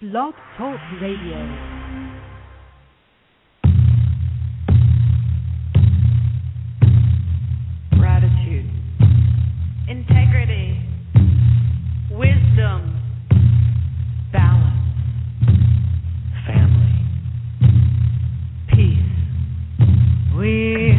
Blog Talk Radio. Gratitude, integrity, wisdom, balance, family, peace. We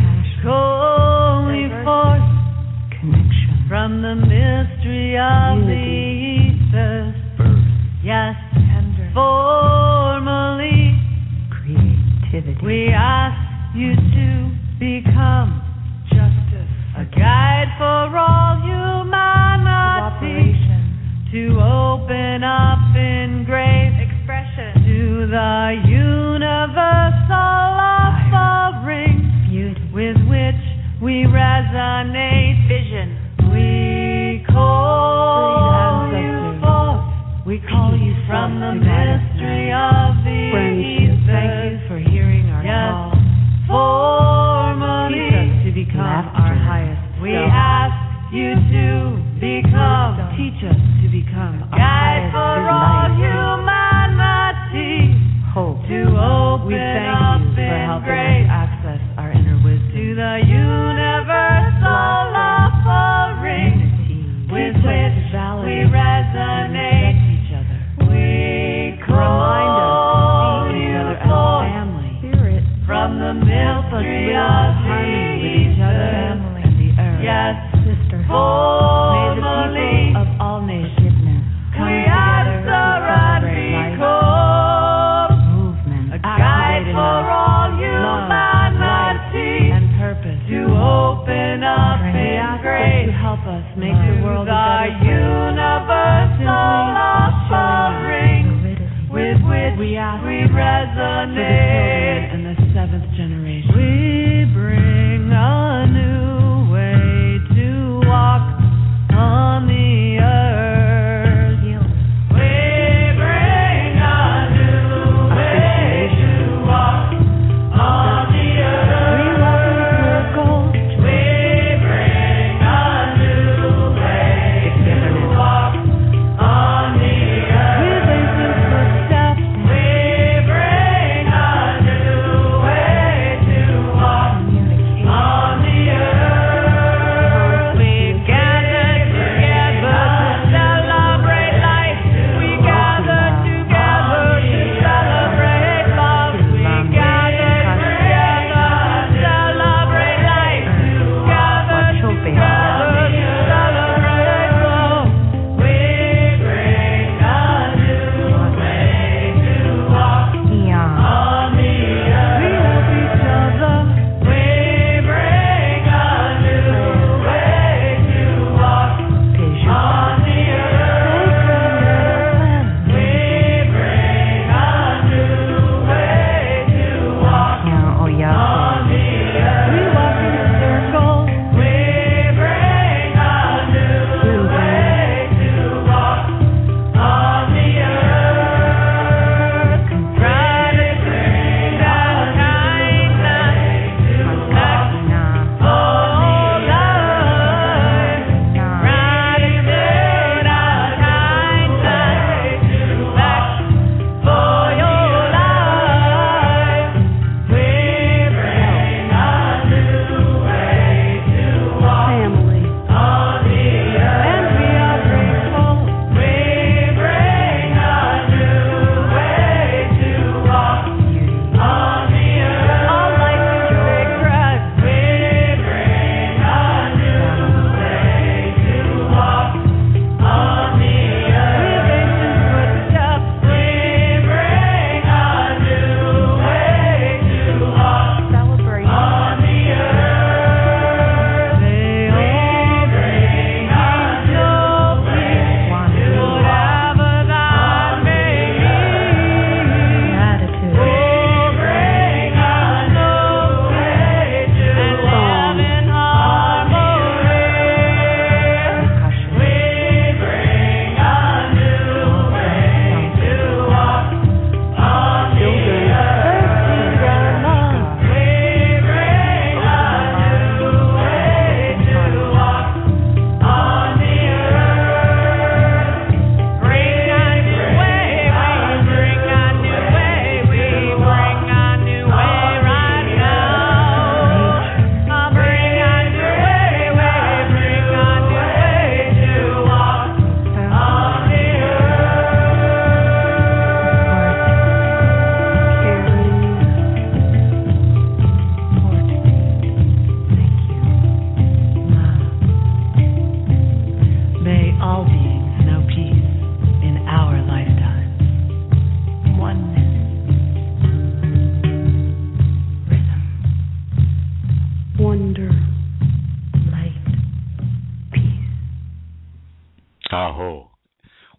holy force, connection from the mystery of unity, the ethos. Birth, yes, tender, formally, creativity. We ask you to become justice, a guide for all humanity, to open up in great expression to the universal offering, beauty, with which we resonate, vision. We call you forth. We call you from the mystery of the ether. Thank you for hearing our call. Formally, teach us to become our highest self. We ask you to become, teach us to become our guide for all humanity. Hope. To open we thank up you for helping grace, us access our inner wisdom to the universal offering, with which we resonate. Each other. We call you forth, family, spirit, from the mystery of harmony with each other, family, and the earth. Yes, sister. May the people of all nations come together to celebrate life, movement, a guide for all humanity, and purpose to open up in grace. To help us make the world a better place. Universal offering with which we resonate in the seventh generation. We bring a new way to walk on the earth. We bring a new way to walk on the earth. We welcome circles. We bring a new way to walk on the earth. With ancient footsteps. We bring a new way to walk.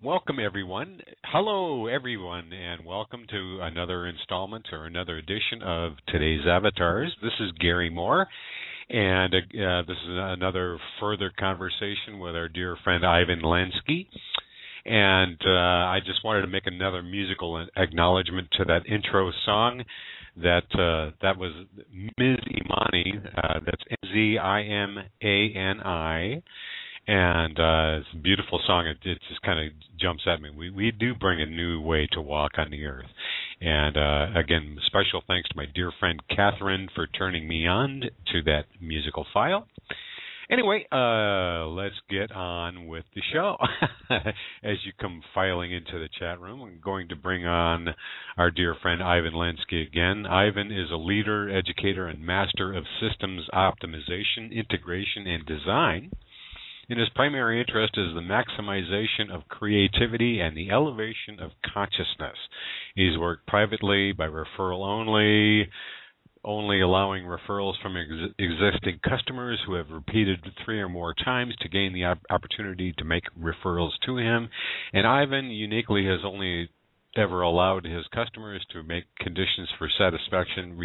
welcome everyone. Hello everyone, and welcome to another installment or another edition of today's Avatars. This is Gary Moore, and this is another further conversation with our dear friend Ivan Lansky. And I just wanted to make another musical acknowledgement to that intro song. That was Ms. Imani. That's Zimani. And it's a beautiful song. It just kind of jumps at me. We do bring a new way to walk on the earth. And again, special thanks to my dear friend Catherine for turning me on to that musical file. Anyway, let's get on with the show. As you come filing into the chat room, I'm going to bring on our dear friend Ivan Lansky again. Ivan is a leader, educator, and master of systems optimization, integration, and design. And his primary interest is the maximization of creativity and the elevation of consciousness. He's worked privately by referral only allowing referrals from existing customers who have repeated 3 or more times to gain the opportunity to make referrals to him. And Ivan uniquely has only ever allowed his customers to make conditions for satisfaction,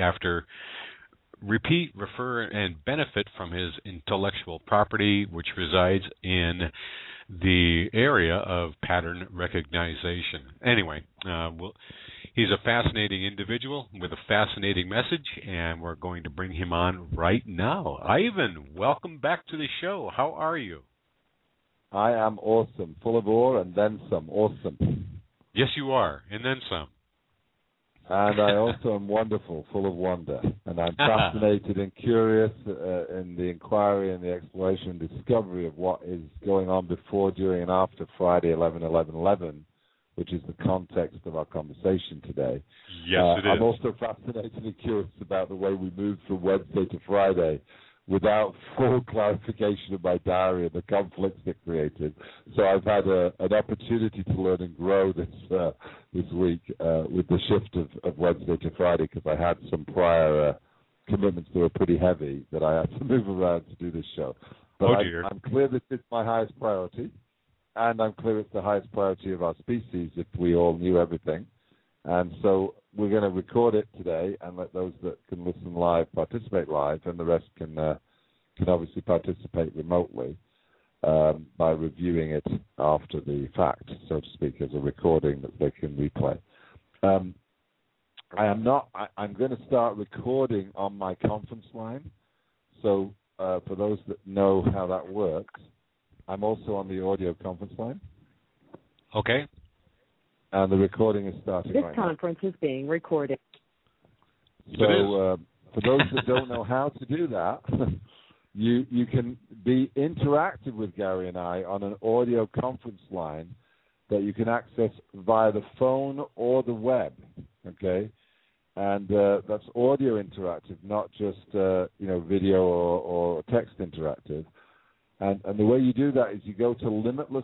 repeat, refer, and benefit from his intellectual property, which resides in the area of pattern recognition. Anyway, he's a fascinating individual with a fascinating message, and we're going to bring him on right now. Ivan, welcome back to the show. How are you? I am awesome, full of awe and then some. Awesome. Yes, you are, and then some. And I also am wonderful, full of wonder. And I'm fascinated and curious in the inquiry and the exploration and discovery of what is going on before, during, and after Friday 11/11/11, which is the context of our conversation today. Yes, it is. I'm also fascinated and curious about the way we moved from Wednesday to Friday without full clarification of my diary and the conflicts it created. So I've had an opportunity to learn and grow this week with the shift of Wednesday to Friday, because I had some prior commitments that were pretty heavy that I had to move around to do this show. But I'm clear that it's my highest priority, and I'm clear it's the highest priority of our species if we all knew everything. And so we're going to record it today and let those that can listen live participate live, and the rest can obviously participate remotely by reviewing it after the fact, so to speak, as a recording that they can replay. I'm going to start recording on my conference line. So for those that know how that works, I'm also on the audio conference line. Okay. And the recording is starting right now. This conference is being recorded. So for those that don't know how to do that, you can be interactive with Gary and I on an audio conference line that you can access via the phone or the web, okay? And that's audio interactive, not just video or text interactive. And the way you do that is you go to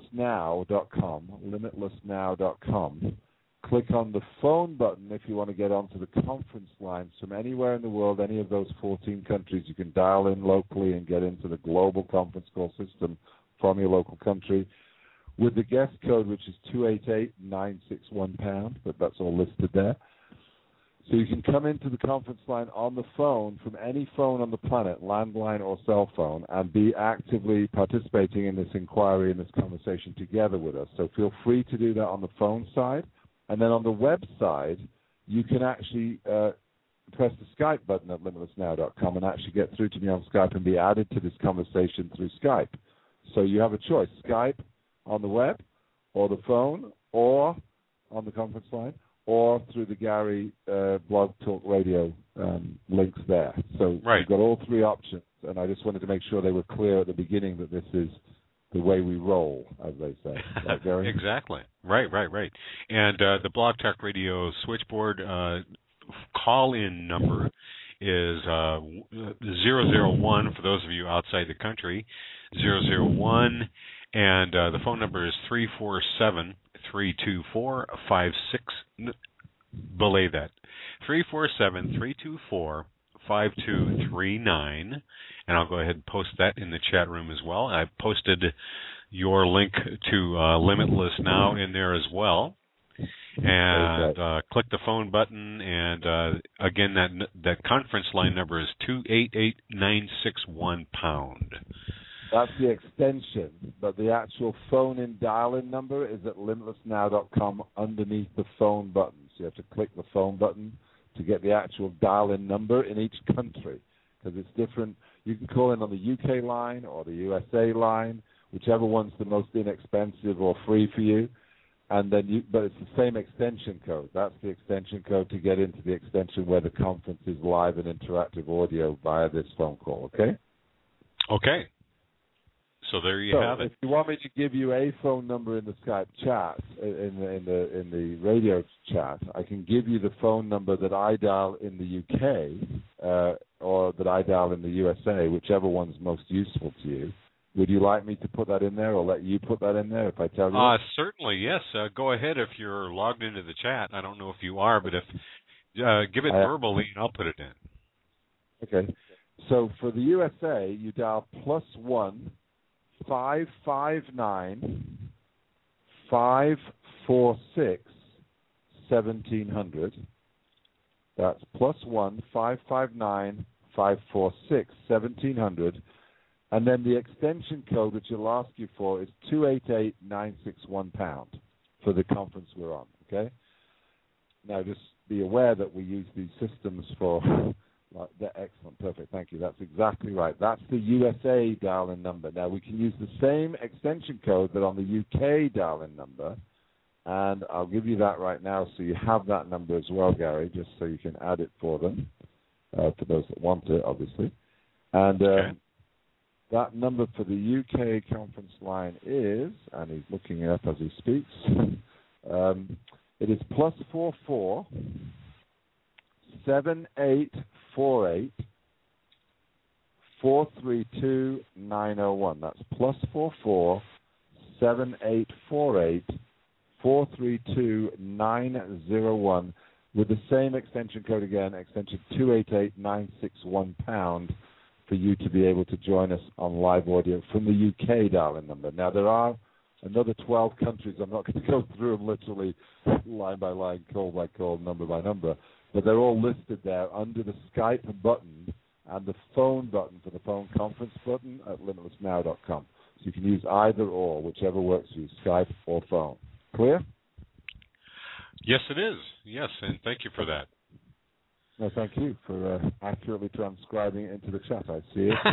limitlessnow.com, click on the phone button if you want to get onto the conference lines from anywhere in the world, any of those 14 countries. You can dial in locally and get into the global conference call system from your local country with the guest code, which is 288-961#, but that's all listed there. So you can come into the conference line on the phone from any phone on the planet, landline or cell phone, and be actively participating in this inquiry and this conversation together with us. So feel free to do that on the phone side. And then on the web side, you can actually press the Skype button at limitlessnow.com and actually get through to me on Skype and be added to this conversation through Skype. So you have a choice, Skype on the web or the phone or on the conference line, or through the Gary Blog Talk Radio links there. So We've got all 3 options, and I just wanted to make sure they were clear at the beginning that this is the way we roll, as they say. Right, Gary? Exactly. Right. And the Blog Talk Radio switchboard call-in number is 001 for those of you outside the country, 001, and the phone number is 347-324-56. Belay that. 347-324-5239, and I'll go ahead and post that in the chat room as well. I've posted your link to Limitless Now in there as well. And click the phone button, and again, that conference line number is 288-961#. That's the extension, but the actual phone-in dial-in number is at limitlessnow.com underneath the phone button. So you have to click the phone button to get the actual dial-in number in each country, because it's different. You can call in on the UK line or the USA line, whichever one's the most inexpensive or free for you. And then but it's the same extension code. That's the extension code to get into the extension where the conference is live and interactive audio via this phone call. Okay. Okay. So there you have it. If you want me to give you a phone number in the Skype chat, in the radio chat, I can give you the phone number that I dial in the UK or that I dial in the USA, whichever one's most useful to you. Would you like me to put that in there, or let you put that in there if I tell you? Certainly, yes. Go ahead if you're logged into the chat. I don't know if you are, but if give it verbally, and I'll put it in. Okay. So for the USA, you dial +1 559 546 1700. That's +1 559 546 1700. And then the extension code, which it'll ask you for, is 288-961# for the conference we're on, okay? Now, just be aware that we use these systems for... excellent, perfect, thank you. That's exactly right. That's the USA dial-in number. Now, we can use the same extension code, but on the UK dial-in number, and I'll give you that right now so you have that number as well, Gary, just so you can add it for them, for those that want it, obviously. And... okay. That number for the UK conference line is, and he's looking it up as he speaks, it is +44 7848 432 901. That's +44 7848 432 901 with the same extension code again, extension 288-961#, for you to be able to join us on live audio from the UK dial-in number. Now, there are another 12 countries. I'm not going to go through them literally line by line, call by call, number by number, but they're all listed there under the Skype button and the phone button for the phone conference button at limitlessnow.com. So you can use either or, whichever works for you, Skype or phone. Clear? Yes, it is. Yes, and thank you for that. No, thank you for accurately transcribing it into the chat. I see it.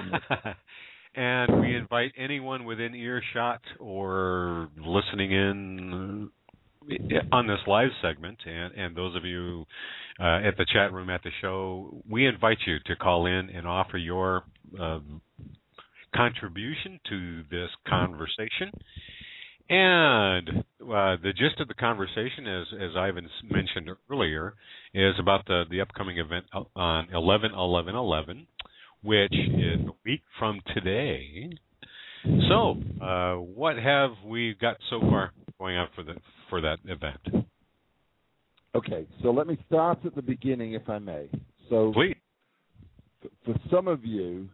And we invite anyone within earshot or listening in on this live segment, and those of you at the chat room at the show, we invite you to call in and offer your contribution to this conversation. And the gist of the conversation, as Ivan mentioned earlier, is about the upcoming event on 11/11/11, which is a week from today. So, what have we got so far going on for that event? Okay, so let me start at the beginning, if I may. So, please. For some of you,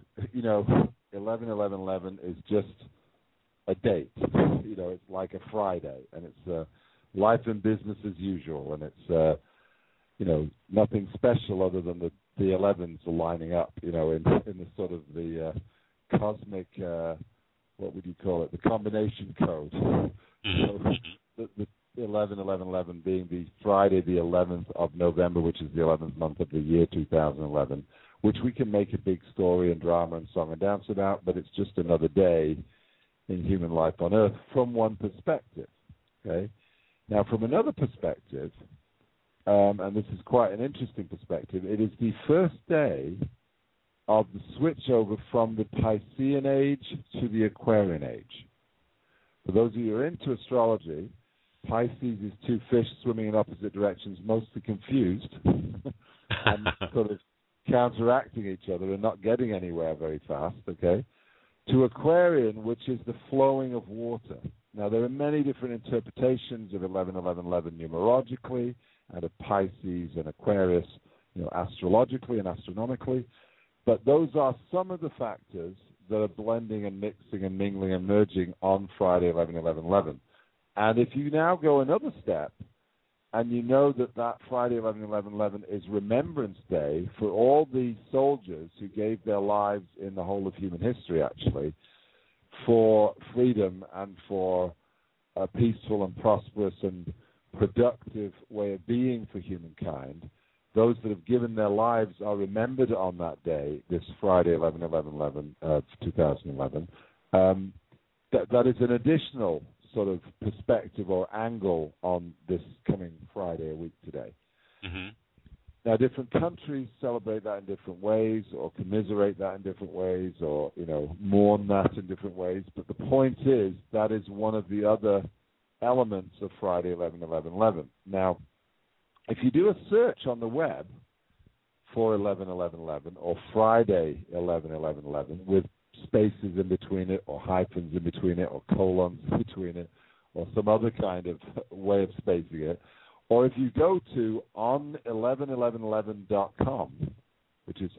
11/11/11 is just a date. It's like a Friday, and it's life and business as usual, and it's nothing special other than the 11s are lining up, in the sort of the cosmic, what would you call it, the combination code. So the 11/11/11 being the Friday, the 11th of November, which is the 11th month of the year 2011, which we can make a big story and drama and song and dance about, but it's just another day in human life on Earth from one perspective. Okay. Now, from another perspective, and this is quite an interesting perspective, it is the first day of the switchover from the Piscean age to the Aquarian age. For those of you who are into astrology, Pisces is two fish swimming in opposite directions, mostly confused, and sort of counteracting each other and not getting anywhere very fast, okay? To Aquarian, which is the flowing of water. Now, there are many different interpretations of 11/11/11 numerologically, and of Pisces and Aquarius, astrologically and astronomically. But those are some of the factors that are blending and mixing and mingling and merging on Friday 11/11/11. And if you now go another step, and you know that Friday 11/11/11 is Remembrance Day for all the soldiers who gave their lives in the whole of human history, actually, for freedom and for a peaceful and prosperous and productive way of being for humankind. Those that have given their lives are remembered on that day, this Friday 11/11/11 of 2011. That is an additional sort of perspective or angle on this coming Friday, a week today. Mm-hmm. Now, different countries celebrate that in different ways, or commiserate that in different ways, or mourn that in different ways. But the point is that is one of the other elements of Friday 11/11/11. Now, if you do a search on the web for 11/11/11 or Friday 11/11/11 with spaces in between it, or hyphens in between it, or colons in between it, or some other kind of way of spacing it, or if you go to on111111.com, which is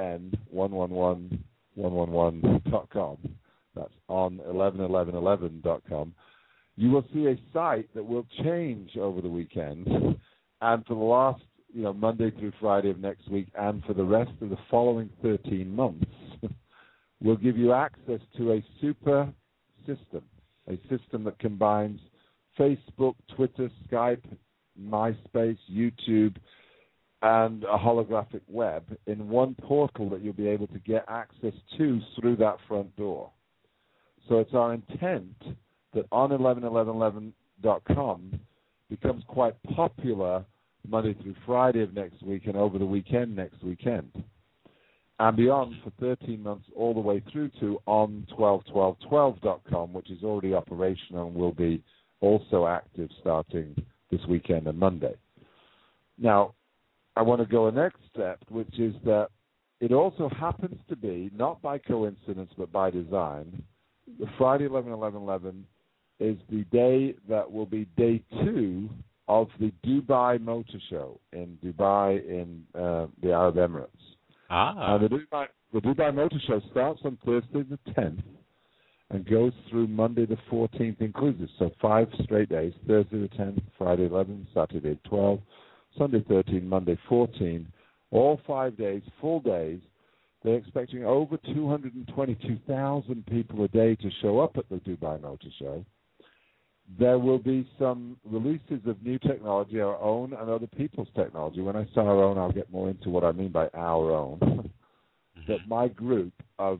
on111111.com, that's on111111.com, you will see a site that will change over the weekend, and for the last, Monday through Friday of next week, and for the rest of the following 13 months, will give you access to a super system, a system that combines Facebook, Twitter, Skype, MySpace, YouTube, and a holographic web in one portal that you'll be able to get access to through that front door. So it's our intent that on111111.com becomes quite popular Monday through Friday of next week and over the weekend next weekend, and beyond for 13 months all the way through to on121212.com, which is already operational and will be also active starting this weekend and Monday. Now, I want to go a next step, which is that it also happens to be, not by coincidence but by design, the Friday 11/11/11 is the day that will be day 2 of the Dubai Motor Show in Dubai in the Arab Emirates. Ah. The Dubai Motor Show starts on Thursday the 10th and goes through Monday the 14th inclusive. So 5 straight days, Thursday the 10th, Friday 11, Saturday 12, Sunday 13, Monday 14, all 5 days, full days. They're expecting over 222,000 people a day to show up at the Dubai Motor Show. There will be some releases of new technology, our own and other people's technology. When I say our own, I'll get more into what I mean by our own. But my group of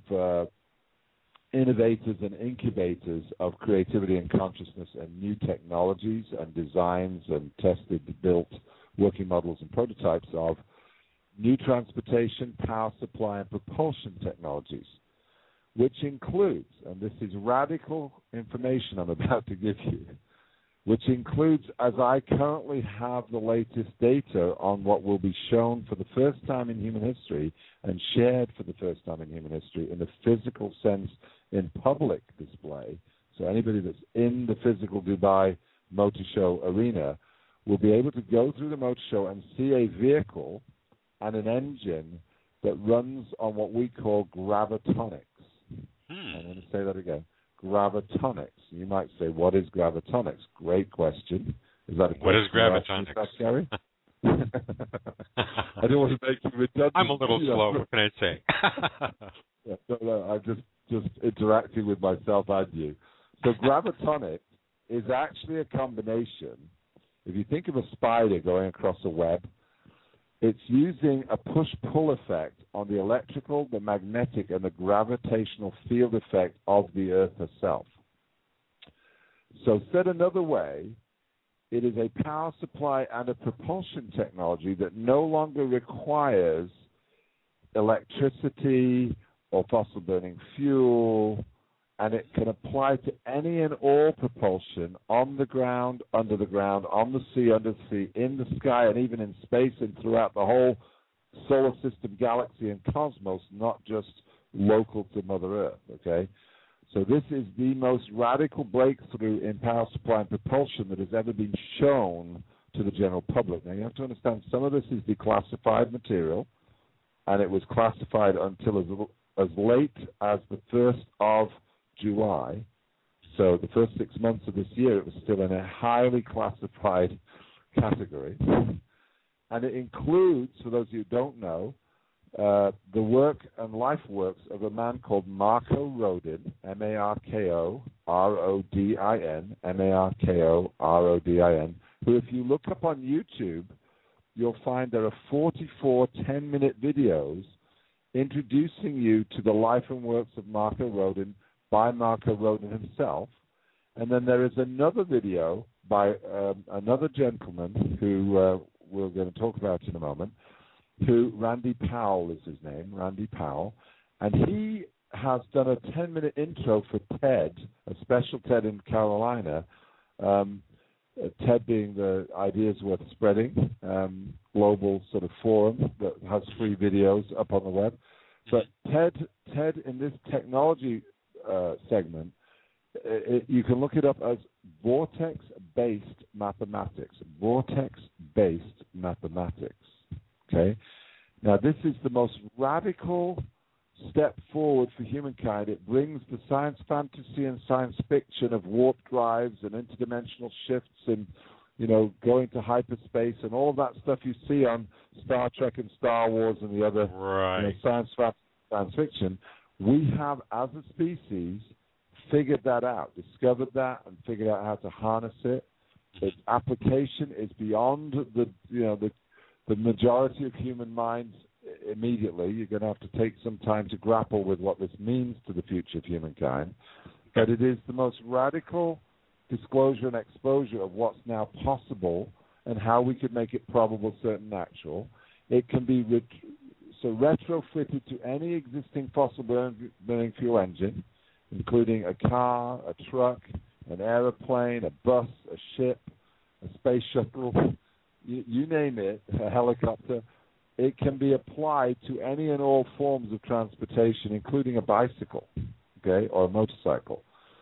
innovators and incubators of creativity and consciousness and new technologies and designs and tested, built working models and prototypes of new transportation, power supply, and propulsion technologies, which includes, and this is radical information I'm about to give you, which includes, as I currently have the latest data on what will be shown for the first time in human history and shared for the first time in human history in the physical sense in public display. So anybody that's in the physical Dubai Motor Show arena will be able to go through the motor show and see a vehicle and an engine that runs on what we call gravitonics. I'm going to say that again. Gravitonics. You might say, what is gravitonics? Great question. Is that a question? What is gravitonics? Gary? I don't want to make you redundant. I'm a little slow. What can I say? No, I'm just interacting with myself and you. So gravitonics is actually a combination. If you think of a spider going across a web, it's using a push-pull effect on the electrical, the magnetic, and the gravitational field effect of the Earth herself. So said another way, it is a power supply and a propulsion technology that no longer requires electricity or fossil-burning fuel, and it can apply to any and all propulsion on the ground, under the ground, on the sea, under the sea, in the sky, and even in space and throughout the whole solar system, galaxy, and cosmos, not just local to Mother Earth, okay? So this is the most radical breakthrough in power supply and propulsion that has ever been shown to the general public. Now, you have to understand, some of this is declassified material, and it was classified until as late as the 1st of July. So the first 6 months of this year, it was still in a highly classified category. And it includes, for those who don't know, the work and life works of a man called Marco Rodin, M-A-R-K-O-R-O-D-I-N, M-A-R-K-O-R-O-D-I-N, who, if you look up on YouTube, you'll find there are 44 10-minute videos introducing you to the life and works of Marco Rodin by Marco Rodin himself. And then there is another video by another gentleman who we're going to talk about in a moment, who Randy Powell is his name, Randy Powell. And he has done a 10-minute intro for TED, a special TED in Carolina, TED being the Ideas Worth Spreading, global sort of forum that has free videos up on the web. But TED in this technology segment, you can look it up as vortex-based mathematics. Vortex-based mathematics. Okay? Now, this is the most radical step forward for humankind. It brings the science fantasy and science fiction of warp drives and interdimensional shifts and, going to hyperspace and all that stuff you see on Star Trek and Star Wars and the other science fiction. We have, as a species, figured that out, discovered that, and figured out how to harness it. Its application is beyond the majority of human minds immediately. You're going to have to take some time to grapple with what this means to the future of humankind. But it is the most radical disclosure and exposure of what's now possible and how we could make it probable, certain, actual. It can be retrofitted to any existing fossil burning fuel engine, including a car, a truck, an airplane, a bus, a ship, a space shuttle, you name it, a helicopter. It can be applied to any and all forms of transportation, including a bicycle, or a motorcycle.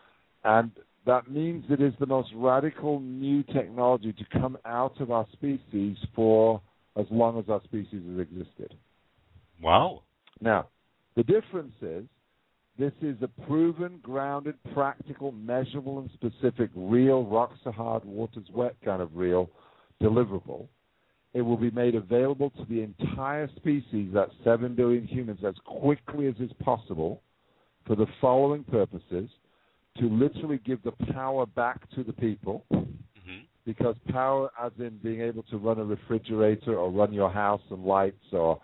And that means it is the most radical new technology to come out of our species for as long as our species has existed. Wow. Now, the difference is this is a proven, grounded, practical, measurable, and specific, real, rocks are hard, water's wet kind of real deliverable. It will be made available to the entire species, that's 7 billion humans, as quickly as is possible for the following purposes: to literally give the power back to the people, because power as in being able to run a refrigerator or run your house and lights or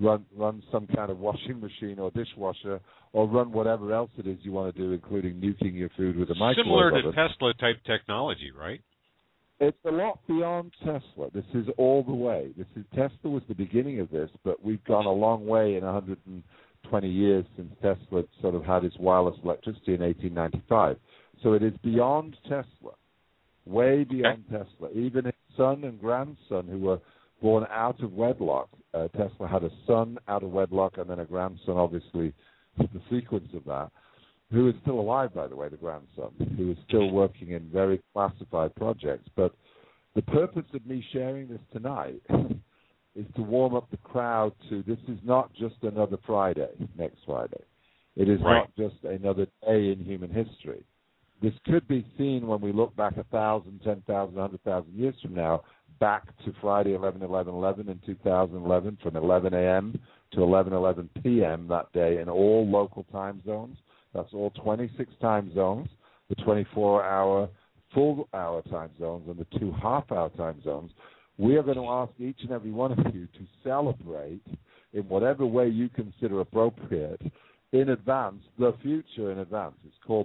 run some kind of washing machine or dishwasher or run whatever else it is you want to do, including nuking your food with a microwave oven. Similar to Tesla-type technology, right? It's a lot beyond Tesla. This is all the way. Tesla was the beginning of this, but we've gone a long way in 120 years since Tesla sort of had its wireless electricity in 1895. So it is beyond Tesla, way beyond Tesla. Even his son and grandson, who were born out of wedlock, Tesla had a son out of wedlock and then a grandson, obviously, the sequence of that, who is still alive, by the way, the grandson, who is still working in very classified projects. But the purpose of me sharing this tonight is to warm up the crowd to this is not just another Friday, next Friday. It is not just another day in human history. This could be seen when we look back 1,000, 10,000, 100,000 years from now, back to Friday 11/11/11 in 2011 from 11 a.m. to 11:11 p.m. that day in all local time zones. That's all 26 time zones, the 24-hour, full-hour time zones, and the 2 half-hour time zones. We are going to ask each and every one of you to celebrate in whatever way you consider appropriate in advance, the future in advance. It's called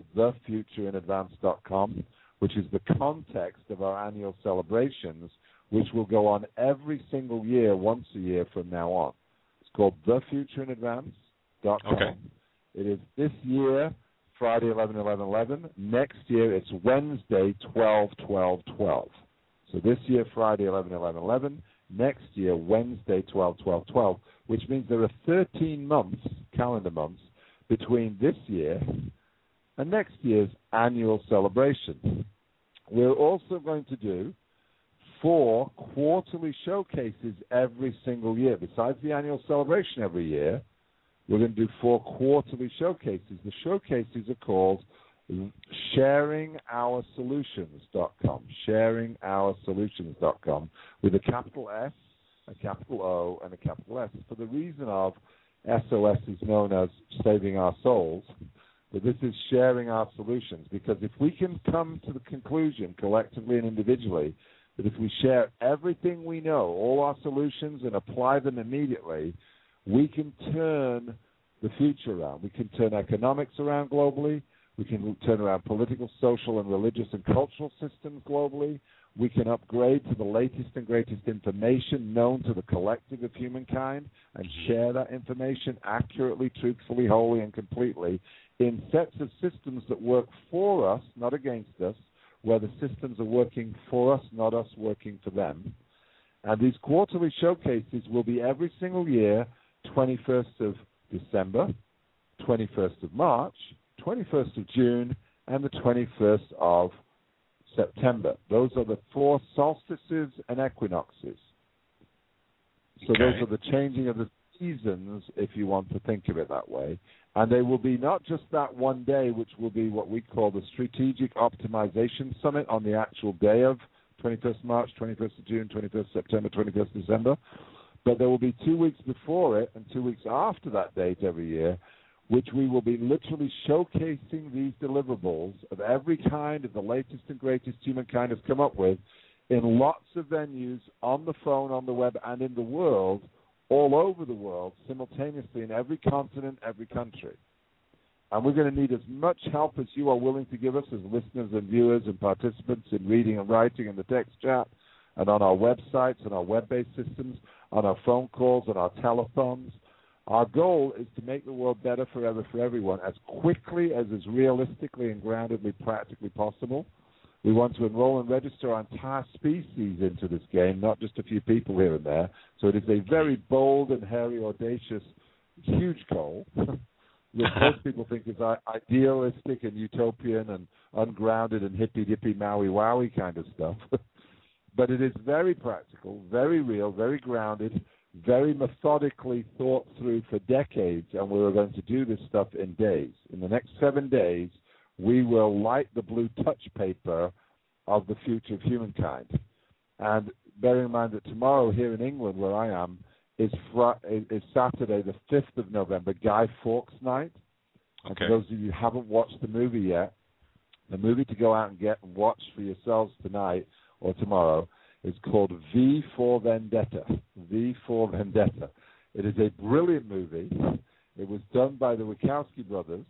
thefutureinadvance.com, which is the context of our annual celebrations, which will go on every single year, once a year from now on. It's called thefutureinadvance.com. Okay. It is this year, Friday 11/11/11. Next year, it's Wednesday 12/12/12. So this year, Friday 11/11/11. Next year, Wednesday 12/12/12, which means there are 13 months, calendar months, between this year and next year's annual celebration. We're also going to do 4 quarterly showcases every single year. Besides the annual celebration every year, we're going to do 4 quarterly showcases. The showcases are called SharingOurSolutions.com, SharingOurSolutions.com, with a capital S, a capital O, and a capital S, for the reason of SOS is known as saving our souls, but this is sharing our solutions, because if we can come to the conclusion collectively and individually that if we share everything we know, all our solutions, and apply them immediately, we can turn the future around. We can turn economics around globally. We can turn around political, social, and religious and cultural systems globally. We can upgrade to the latest and greatest information known to the collective of humankind and share that information accurately, truthfully, wholly, and completely in sets of systems that work for us, not against us, where the systems are working for us, not us working for them. And these quarterly showcases will be every single year, 21st of December, 21st of March, 21st of June, and the 21st of September. Those are the 4 solstices and equinoxes. So those are the changing of the seasons, if you want to think of it that way. And they will be not just that one day, which will be what we call the Strategic Optimization Summit on the actual day of 21st March, 21st of June, 21st September, 21st December, but there will be 2 weeks before it and 2 weeks after that date every year, which we will be literally showcasing these deliverables of every kind of the latest and greatest humankind has come up with in lots of venues, on the phone, on the web, and in the world, all over the world, simultaneously in every continent, every country. And we're going to need as much help as you are willing to give us as listeners and viewers and participants in reading and writing in the text chat and on our websites and our web-based systems, on our phone calls and our telethons. Our goal is to make the world better forever for everyone as quickly as is realistically and groundedly practically possible. We want to enroll and register our entire species into this game, not just a few people here and there. So it is a very bold and hairy, audacious, huge goal, which most people think is idealistic and utopian and ungrounded and hippy-dippy, Maui-wowie kind of stuff. But it is very practical, very real, very grounded, very methodically thought through for decades, and we're going to do this stuff in days. In the next 7 days, we will light the blue touch paper of the future of humankind. And bearing in mind that tomorrow here in England, where I am, is Saturday, the 5th of November, Guy Fawkes Night. Okay. And for those of you who haven't watched the movie yet, the movie to go out and get and watch for yourselves tonight or tomorrow is called V for Vendetta. V for Vendetta. It is a brilliant movie. It was done by the Wachowski brothers,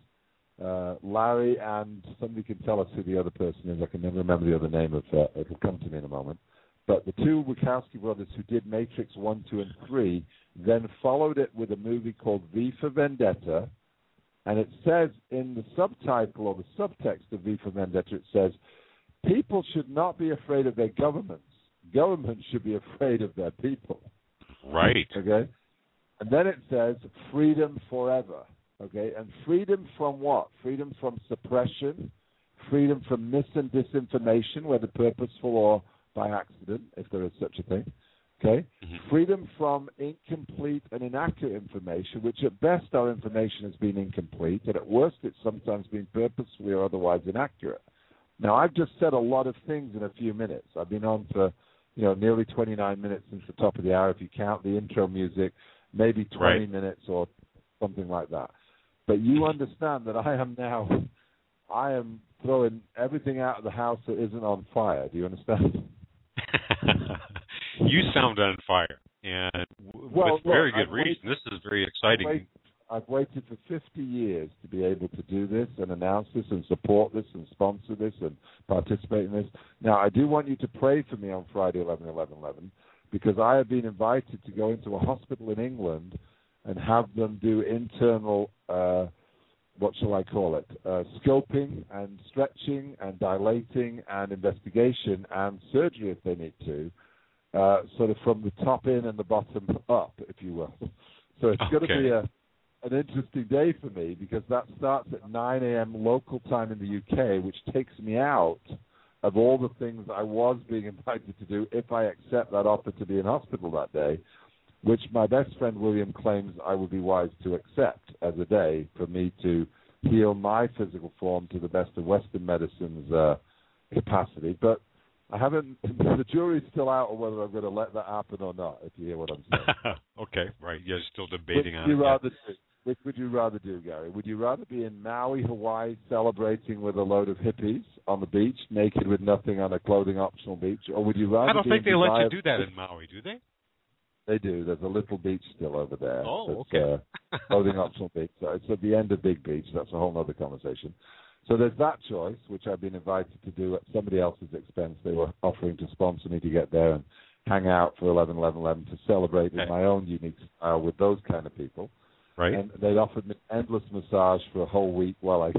Larry, and somebody can tell us who the other person is. I can never remember the other name of it. It'll come to me in a moment. But the 2 Wachowski brothers who did Matrix 1, 2, and 3 then followed it with a movie called V for Vendetta. And it says in the subtitle or the subtext of V for Vendetta, it says, people should not be afraid of their governments. Governments should be afraid of their people. Right. Okay? And then it says freedom forever. Okay? And freedom from what? Freedom from suppression, freedom from mis and disinformation, whether purposeful or by accident, if there is such a thing. Okay? Mm-hmm. Freedom from incomplete and inaccurate information, which at best our information has been incomplete, and at worst it's sometimes been purposefully or otherwise inaccurate. Now, I've just said a lot of things in a few minutes. I've been on for, nearly 29 minutes since the top of the hour, if you count the intro music, maybe 20 minutes or something like that. But you understand that I am throwing everything out of the house that isn't on fire. Do you understand? You sound on fire, and with very good reason. This is very exciting. I've waited for 50 years to be able to do this and announce this and support this and sponsor this and participate in this. Now, I do want you to pray for me on Friday, 11/11/11, because I have been invited to go into a hospital in England and have them do internal, what shall I call it, scoping and stretching and dilating and investigation and surgery if they need to, sort of from the top in and the bottom up, if you will. So it's going to be an interesting day for me because that starts at 9 a.m. local time in the UK, which takes me out of all the things I was being invited to do if I accept that offer to be in hospital that day. which my best friend William claims I would be wise to accept as a day for me to heal my physical form to the best of Western medicine's capacity. But I haven't. The jury's still out on whether I'm going to let that happen or not. If you hear what I'm saying. Okay, right. You're still debating on it. Which would you rather do, Gary? Would you rather be in Maui, Hawaii, celebrating with a load of hippies on the beach, naked with nothing on a clothing optional beach, or would you rather? I don't think they let you do that in Maui, do they? They do. There's a little beach still over there. Oh, okay. Clothing optional beach. So it's at the end of Big Beach. That's a whole other conversation. So there's that choice, which I've been invited to do at somebody else's expense. They were offering to sponsor me to get there and hang out for 11/11/11 to celebrate in my own unique style with those kind of people. Right. And they'd offered me endless massage for a whole week while I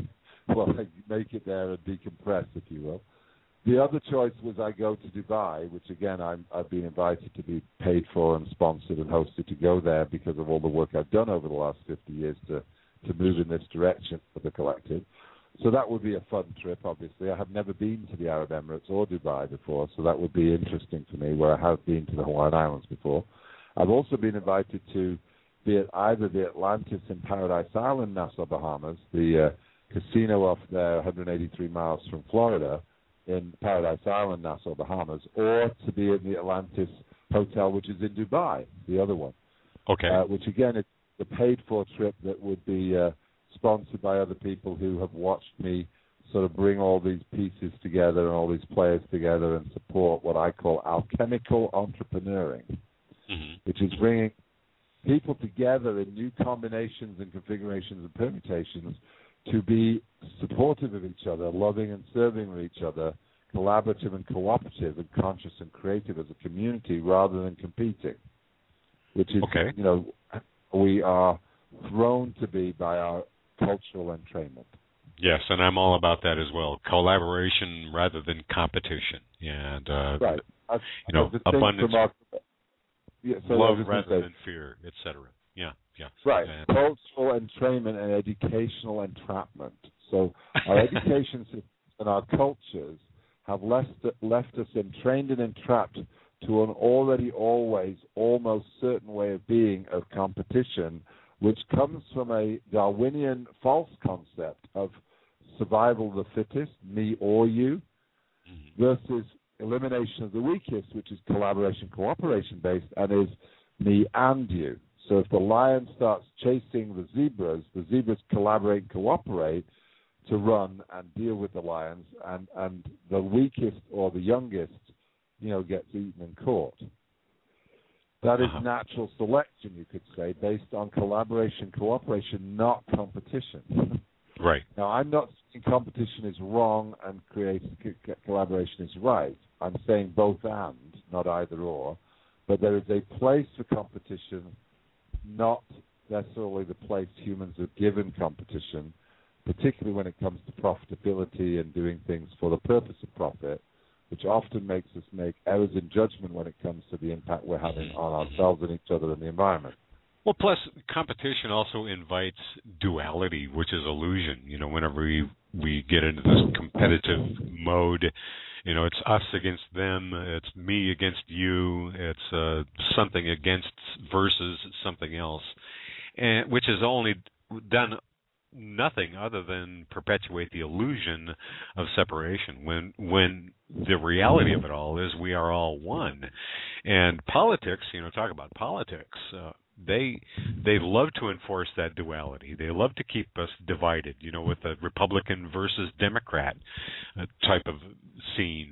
make it there and decompress, if you will. The other choice was I go to Dubai, which again I've been invited to be paid for and sponsored and hosted to go there because of all the work I've done over the last 50 years to move in this direction for the collective. So that would be a fun trip, obviously. I have never been to the Arab Emirates or Dubai before, so that would be interesting for me, where I have been to the Hawaiian Islands before. I've also been invited to be at either the Atlantis in Paradise Island, Nassau, Bahamas, the casino off there 183 miles from Florida in Paradise Island, Nassau, Bahamas, or to be in the Atlantis Hotel, which is in Dubai, the other one. Okay. Which, again, is a paid-for trip that would be sponsored by other people who have watched me sort of bring all these pieces together and all these players together and support what I call alchemical entrepreneuring, which is bringing people together in new combinations and configurations and permutations to be supportive of each other, loving and serving each other, collaborative and cooperative, and conscious and creative as a community rather than competing, which is, we are thrown to be by our cultural entrainment. Yes, and I'm all about that as well. Collaboration rather than competition, and right. abundance, love rather than fear, etc. Yeah. Right. Cultural entrainment and educational entrapment. So our education systems and our cultures have left us entrained and entrapped to an already always almost certain way of being of competition, which comes from a Darwinian false concept of survival of the fittest, me or you, versus elimination of the weakest, which is collaboration, cooperation based, and is me and you. So if the lion starts chasing the zebras collaborate and cooperate to run and deal with the lions, and the weakest or the youngest, gets eaten and caught. That is natural selection, you could say, based on collaboration, cooperation, not competition. Right. Now, I'm not saying competition is wrong and collaboration is right. I'm saying both and, not either or. But there is a place for competition, not necessarily the place humans are given competition, particularly when it comes to profitability and doing things for the purpose of profit, which often makes us make errors in judgment when it comes to the impact we're having on ourselves and each other and the environment. Well, plus competition also invites duality, which is illusion. Whenever we get into this competitive mode, it's us against them, it's me against you, it's something against versus something else, and which has only done nothing other than perpetuate the illusion of separation, when the reality of it all is we are all one. And politics, talk about politics, they love to enforce that duality. They love to keep us divided, with a Republican versus Democrat type of scene,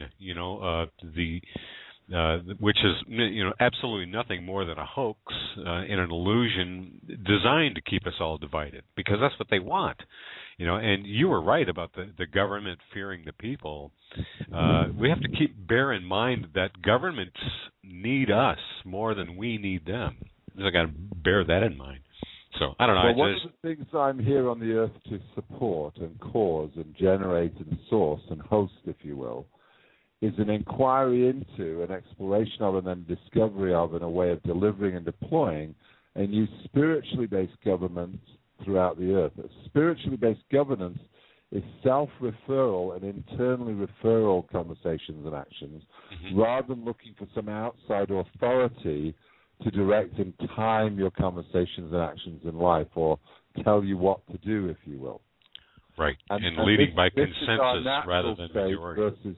which is absolutely nothing more than a hoax and an illusion designed to keep us all divided, because that's what they want. And you were right about the government fearing the people. We have to bear in mind that governments need us more than we need them. So I got to bear that in mind. So I don't know. Well, one of the things I'm here on the earth to support and cause and generate and source and host, if you will, is an inquiry into, an exploration of, and then discovery of, and a way of delivering and deploying a new spiritually based government throughout the earth. Spiritually based governance is self-referral and internally referral conversations and actions, rather than looking for some outside authority to direct and time your conversations and actions in life, or tell you what to do, if you will. Right, and leading by consensus rather than majority.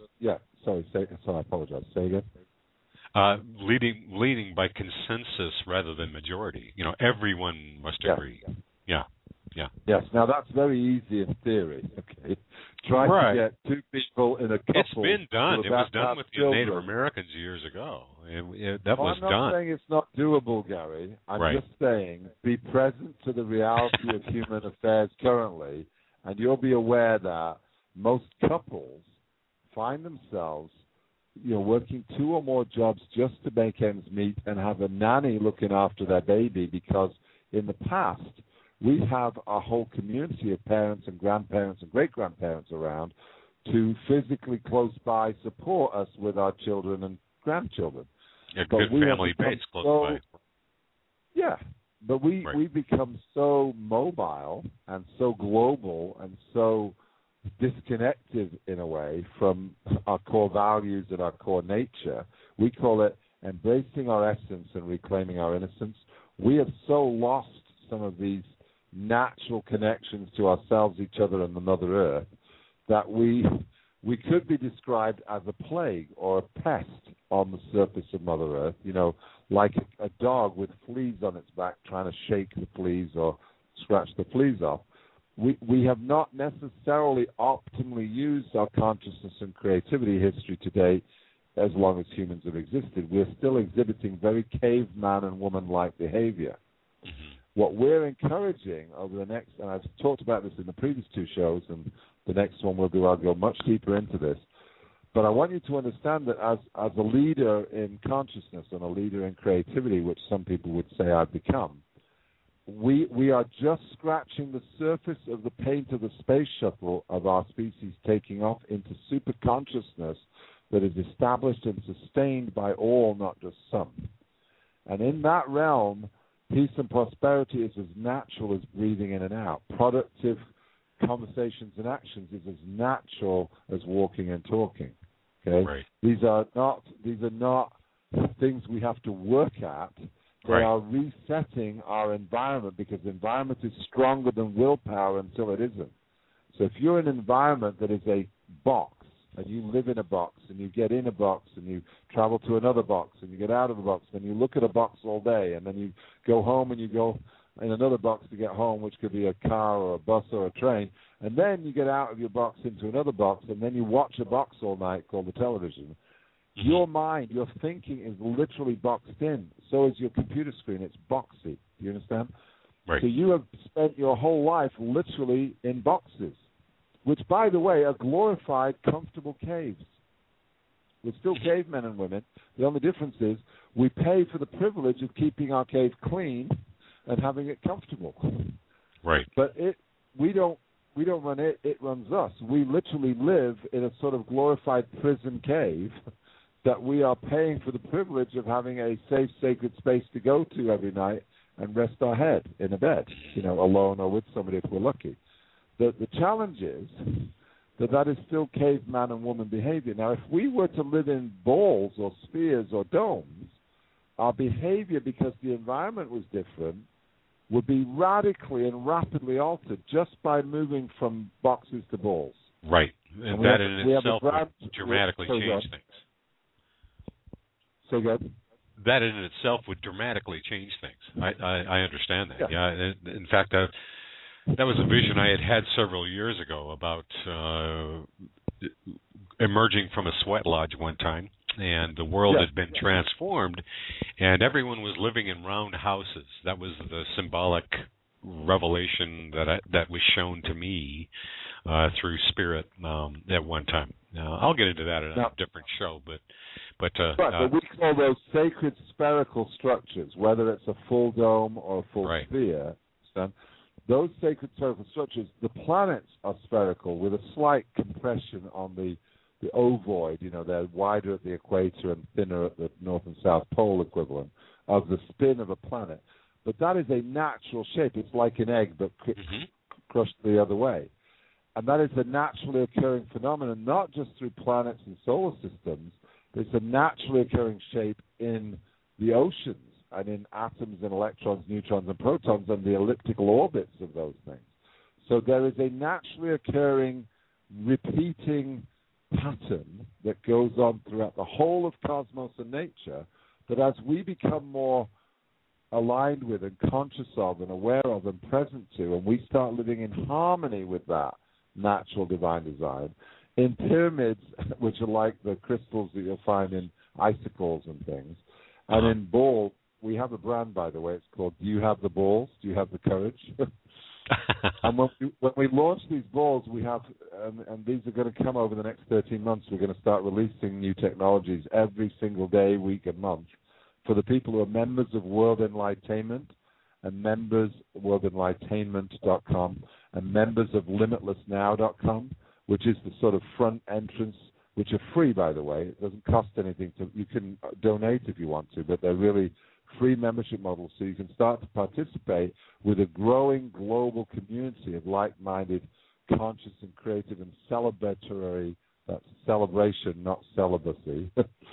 I apologize. Say again. Leading by consensus rather than majority. Everyone must agree. Yeah. Yes. Now that's very easy in theory. Okay. Try to get two people in a couple. It's been done. It was done with the Native Americans years ago. That was done. I'm not saying it's not doable, Gary. I'm just saying be present to the reality of human affairs currently, and you'll be aware that most couples find themselves working 2 or more jobs just to make ends meet and have a nanny looking after their baby, because in the past we have a whole community of parents and grandparents and great-grandparents around to physically close by support us with our children and grandchildren. A good family base close by. Yeah, but we become so mobile and so global and so disconnected in a way from our core values and our core nature. We call it embracing our essence and reclaiming our innocence. We have so lost some of these natural connections to ourselves, each other, and the Mother Earth that we could be described as a plague or a pest on the surface of Mother Earth, like a dog with fleas on its back trying to shake the fleas or scratch the fleas off. We have not necessarily optimally used our consciousness and creativity history to date as long as humans have existed. We're still exhibiting very caveman and woman-like behavior. Mm-hmm. What we're encouraging over the next, and I've talked about this in the previous 2 shows, and the next one I'll go much deeper into this, but I want you to understand that as a leader in consciousness and a leader in creativity, which some people would say I've become, we are just scratching the surface of the paint of the space shuttle of our species taking off into super consciousness that is established and sustained by all, not just some. And in that realm, peace and prosperity is as natural as breathing in and out. Productive conversations and actions is as natural as walking and talking. Okay? Right. These are not things we have to work at. They are resetting our environment, because the environment is stronger than willpower until it isn't. So if you're in an environment that is a box, and you live in a box, and you get in a box, and you travel to another box, and you get out of a box, and you look at a box all day, and then you go home and you go in another box to get home, which could be a car or a bus or a train, and then you get out of your box into another box, and then you watch a box all night called the television. Mm-hmm. Your mind, your thinking is literally boxed in. So is your computer screen. It's boxy. Do you understand? Right. So you have spent your whole life literally in boxes, which, by the way, are glorified, comfortable caves. We're still cavemen and women. The only difference is we pay for the privilege of keeping our cave clean and having it comfortable. Right. But we don't run it, it runs us. We literally live in a sort of glorified prison cave that we are paying for the privilege of having a safe, sacred space to go to every night and rest our head in a bed, alone or with somebody if we're lucky. The challenge is that is still caveman and woman behavior. Now, if we were to live in balls or spheres or domes, our behavior, because the environment was different, would be radically and rapidly altered just by moving from boxes to balls. Right. And that in itself would dramatically change things. So good. That in itself would dramatically change things. I understand that. Yeah. In fact, that was a vision I had several years ago about emerging from a sweat lodge one time, and the world had been transformed, and everyone was living in round houses. That was the symbolic revelation that was shown to me through spirit at one time. Now, I'll get into that in a different show, but we call those sacred spherical structures, whether it's a full dome or a full sphere. Those sacred spherical structures, the planets are spherical with a slight compression on the ovoid. They're wider at the equator and thinner at the north and south pole equivalent of the spin of a planet. But that is a natural shape. It's like an egg, but crushed the other way. And that is a naturally occurring phenomenon, not just through planets and solar systems. It's a naturally occurring shape in the oceans and in atoms and electrons, neutrons, and protons, and the elliptical orbits of those things. So there is a naturally occurring, repeating pattern that goes on throughout the whole of cosmos and nature, that as we become more aligned with and conscious of and aware of and present to, and we start living in harmony with that natural divine design, in pyramids, which are like the crystals that you'll find in icicles and things, and in balls, we have a brand, by the way, it's called Do You Have the Balls? Do You Have the Courage? And when we launch these balls, we have, and these are going to come over the next 13 months, we're going to start releasing new technologies every single day, week, and month for the people who are members of World Enlightainment and members of worldenlightainment.com and members of limitlessnow.com, which is the sort of front entrance, which are free, by the way. It doesn't cost anything. You can donate if you want to, but they're really free membership models, so you can start to participate with a growing global community of like-minded, conscious and creative and celebratory, that's celebration, not celibacy,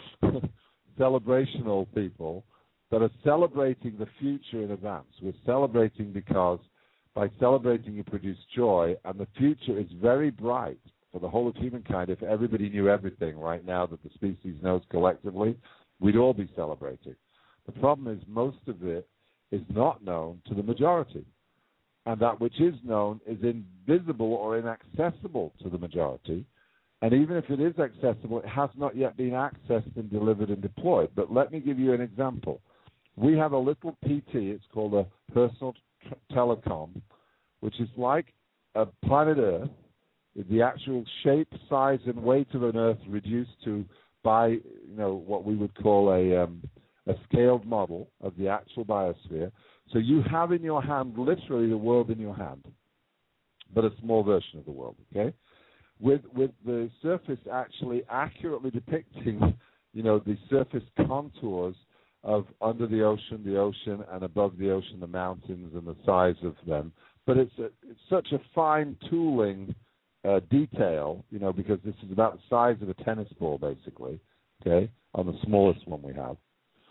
celebrational people that are celebrating the future in advance. We're celebrating because by celebrating you produce joy, and the future is very bright for the whole of humankind. If everybody knew everything right now that the species knows collectively, we'd all be celebrating. The problem is most of it is not known to the majority, and that which is known is invisible or inaccessible to the majority. And even if it is accessible, it has not yet been accessed and delivered and deployed. But let me give you an example. We have a little PT, it's called a personal telecom, which is like a planet Earth, with the actual shape, size, and weight of an Earth reduced to by, what we would call a scaled model of the actual biosphere. So you have in your hand literally the world in your hand, but a small version of the world, okay? With the surface actually accurately depicting, the surface contours of under the ocean, and above the ocean, the mountains and the size of them. But it's such a fine tooling detail, because this is about the size of a tennis ball, basically, okay, on the smallest one we have.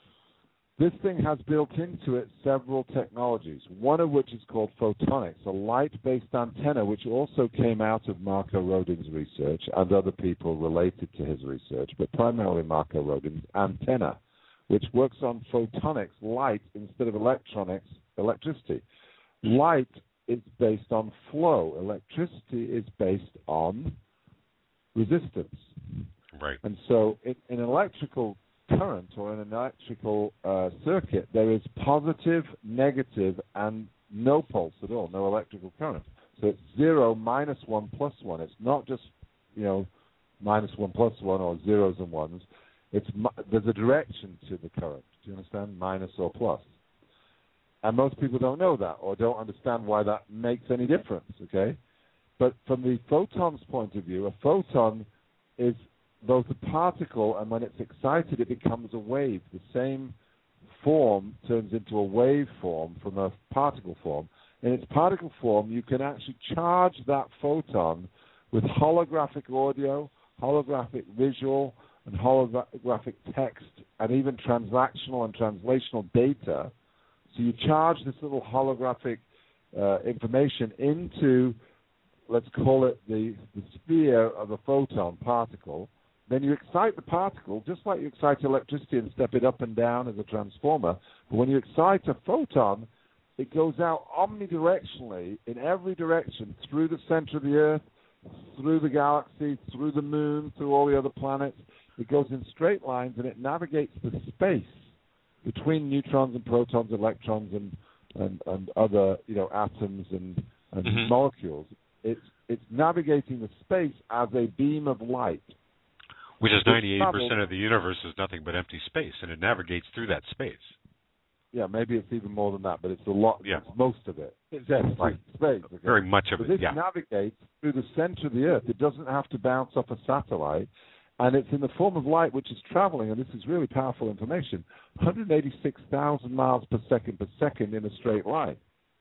This thing has built into it several technologies, one of which is called photonics, a light-based antenna, which also came out of Marco Rodin's research and other people related to his research, but primarily Marco Rodin's antenna, which works on photonics, light, instead of electricity. Light is based on flow. Electricity is based on resistance. Right. And so in an electrical current or in an electrical circuit, there is positive, negative, and no pulse at all, no electrical current. So it's 0, -1, +1. It's not just, -1, +1 or zeros and ones. There's a direction to the current. Do you understand? Minus or plus. And most people don't know that or don't understand why that makes any difference, okay? But from the photon's point of view, a photon is both a particle, and when it's excited, it becomes a wave. The same form turns into a wave form from a particle form. In its particle form, you can actually charge that photon with holographic audio, holographic visual, and holographic text, and even transactional and translational data. So you charge this little holographic information into, let's call it the sphere of a photon particle. Then you excite the particle, just like you excite electricity and step it up and down as a transformer. But when you excite a photon, it goes out omnidirectionally in every direction, through the center of the Earth, through the galaxy, through the moon, through all the other planets. It goes in straight lines, and it navigates the space between neutrons and protons, electrons, and other atoms and molecules. It's navigating the space as a beam of light. Which is 98% of the universe is nothing but empty space, and it navigates through that space. Yeah, maybe it's even more than that, but it's a lot. Yeah. It's most of it. It's empty space. Okay? Very much of but it, this navigates through the center of the Earth. It doesn't have to bounce off a satellite, and it's in the form of light, which is traveling, and this is really powerful information, 186,000 miles per second in a straight line.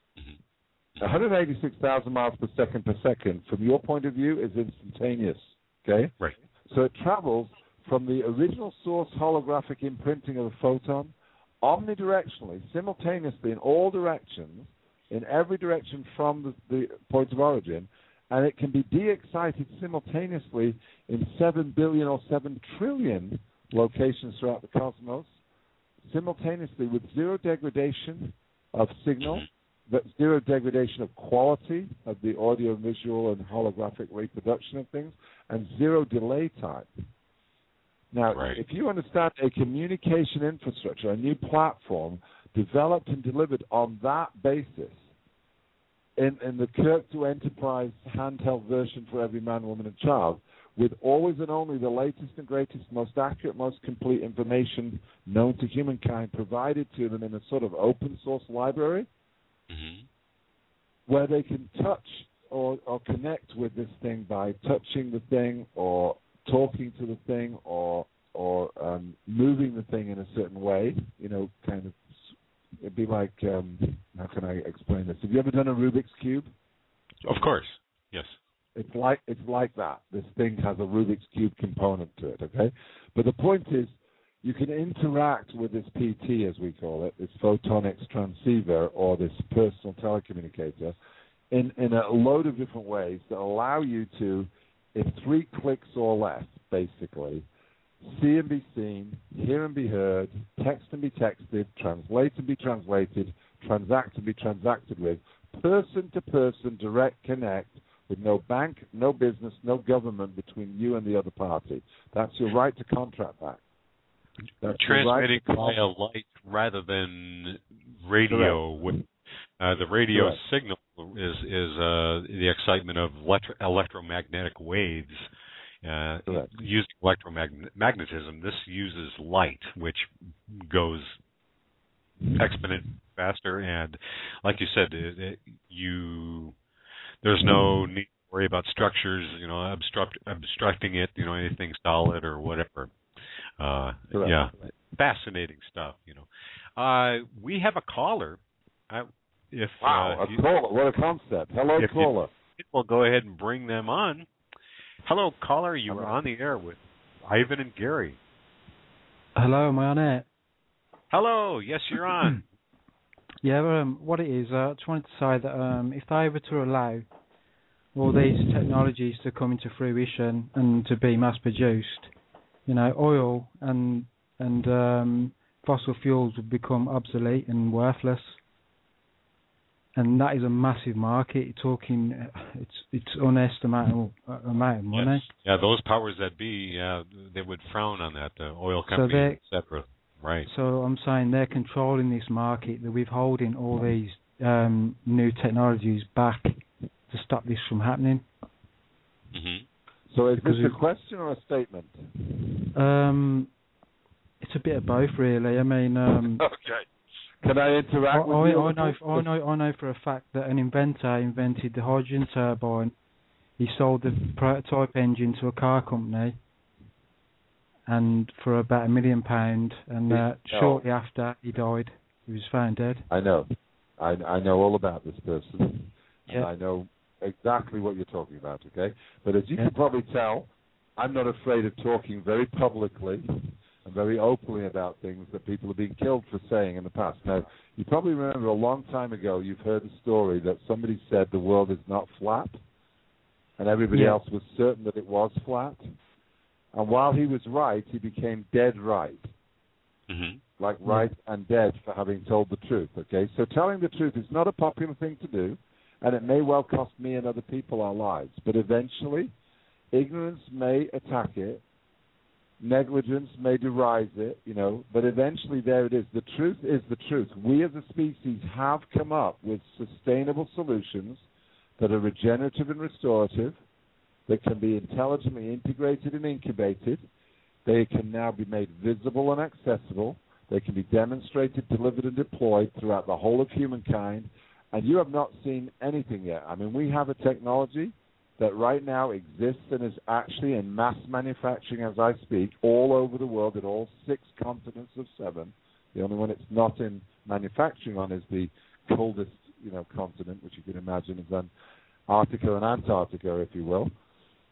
186,000 miles per second, from your point of view, is instantaneous, okay? Right. So it travels from the original source holographic imprinting of a photon omnidirectionally, simultaneously in all directions, in every direction from the point of origin, and it can be de-excited simultaneously in 7 billion or 7 trillion locations throughout the cosmos, simultaneously with zero degradation of signal, but zero degradation of quality of the audio, visual, and holographic reproduction of things, and zero delay time. Now, if you understand a communication infrastructure, a new platform developed and delivered on that basis, in the Kirk to Enterprise handheld version for every man, woman, and child, with always and only the latest and greatest, most accurate, most complete information known to humankind provided to them in a sort of open source library, where they can touch or connect with this thing by touching the thing or talking to the thing or moving the thing in a certain way, kind of. It'd be like, how can I explain this? Have you ever done a Rubik's Cube? Of course, yes. It's like that. This thing has a Rubik's Cube component to it, okay? But the point is, you can interact with this PT, as we call it, this photonics transceiver or this personal telecommunicator, in a load of different ways that allow you to, in 3 clicks or less, basically, see and be seen, hear and be heard, text and be texted, translate and be translated, transact and be transacted with, person-to-person direct connect with no bank, no business, no government between you and the other party. That's your right to contract back. That's transmitting via light rather than radio. The radio signal is the excitement of electromagnetic waves. Using electromagnetism, this uses light, which goes exponentially faster, and like you said, there's no need to worry about structures, obstructing it, anything solid or whatever. Fascinating stuff. We have a caller. A caller! What a concept! Hello, caller. We'll go ahead and bring them on. Hello, caller. You are on the air with Ivan and Gary. Hello, am I on air? Hello. Yes, you're on. What it is, I just wanted to say that if they were to allow all these technologies to come into fruition and to be mass-produced, oil and fossil fuels would become obsolete and worthless. And that is a massive market. You're talking, it's unestimable amount of money. Yes. Yeah, those powers that be, they would frown on that. The oil companies, etc. Right. So I'm saying they're controlling this market. They're withholding all these new technologies back to stop this from happening. So is this a question or a statement? It's a bit of both, really. I mean, okay. Can I interact with you? I know for a fact that an inventor invented the hydrogen turbine. He sold the prototype engine to a car company, and for about £1 million. And shortly after he died, he was found dead. I know. I know all about this person. Yeah. And I know exactly what you're talking about. Okay, but as you can probably tell, I'm not afraid of talking very publicly and very openly about things that people have been killed for saying in the past. Now, you probably remember a long time ago, you've heard the story that somebody said the world is not flat, and everybody else was certain that it was flat. And while he was right, he became dead right. Like right and dead for having told the truth, okay? So telling the truth is not a popular thing to do, and it may well cost me and other people our lives. But eventually, ignorance may attack it, negligence may deride it, but eventually there it is. The truth is the truth. We as a species have come up with sustainable solutions that are regenerative and restorative, that can be intelligently integrated and incubated. They can now be made visible and accessible. They can be demonstrated, delivered, and deployed throughout the whole of humankind. And you have not seen anything yet. I mean, we have a technology that right now exists and is actually in mass manufacturing as I speak all over the world at all 6 continents of 7. The only one it's not in manufacturing on is the coldest, continent, which you can imagine is Antarctica and Antarctica, if you will.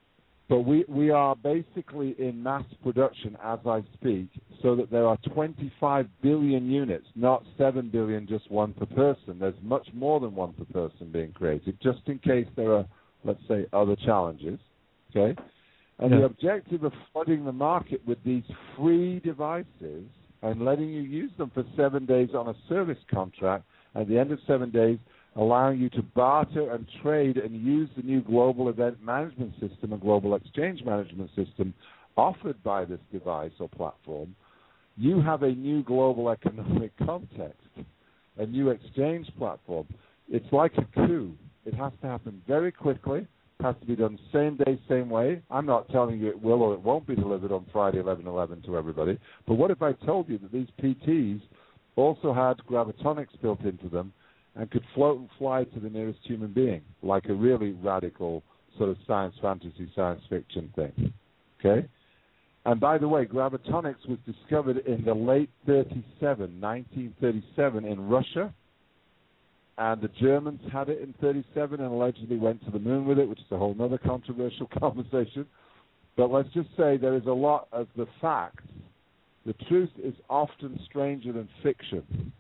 But we are basically in mass production as I speak, so that there are 25 billion units, not 7 billion, just one per person. There's much more than one per person being created, just in case there are, let's say, other challenges. Okay? And the objective of flooding the market with these free devices and letting you use them for 7 days on a service contract, at the end of 7 days, allowing you to barter and trade and use the new global event management system and global exchange management system offered by this device or platform, you have a new global economic context, a new exchange platform. It's like a coup. It has to happen very quickly. It has to be done same day, same way. I'm not telling you it will or it won't be delivered on Friday 11/11 to everybody. But what if I told you that these PTs also had gravitonics built into them and could float and fly to the nearest human being, like a really radical sort of science fantasy, science fiction thing? Okay? And by the way, gravitonics was discovered in the late 1937 in Russia, and the Germans had it in 37 and allegedly went to the moon with it, which is a whole other controversial conversation. But let's just say there is a lot of the facts. The truth is often stranger than fiction.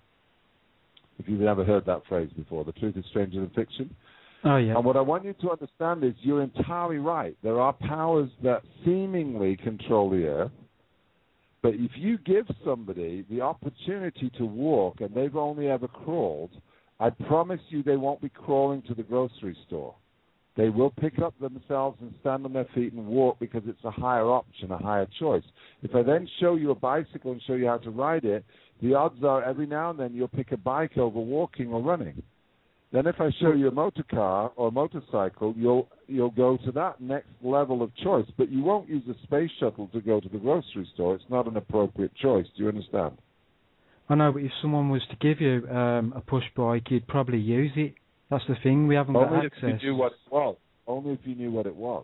If you've never heard that phrase before, the truth is stranger than fiction. Oh, yeah. And what I want you to understand is you're entirely right. There are powers that seemingly control the earth, but if you give somebody the opportunity to walk and they've only ever crawled, I promise you they won't be crawling to the grocery store. They will pick up themselves and stand on their feet and walk because it's a higher option, a higher choice. If I then show you a bicycle and show you how to ride it, the odds are every now and then you'll pick a bike over walking or running. Then if I show you a motor car or a motorcycle, you'll go to that next level of choice. But you won't use a space shuttle to go to the grocery store. It's not an appropriate choice. Do you understand? I know, but if someone was to give you a push bike, you'd probably use it. That's the thing. We haven't got access. Only if you knew what it was. Only if you knew what it was.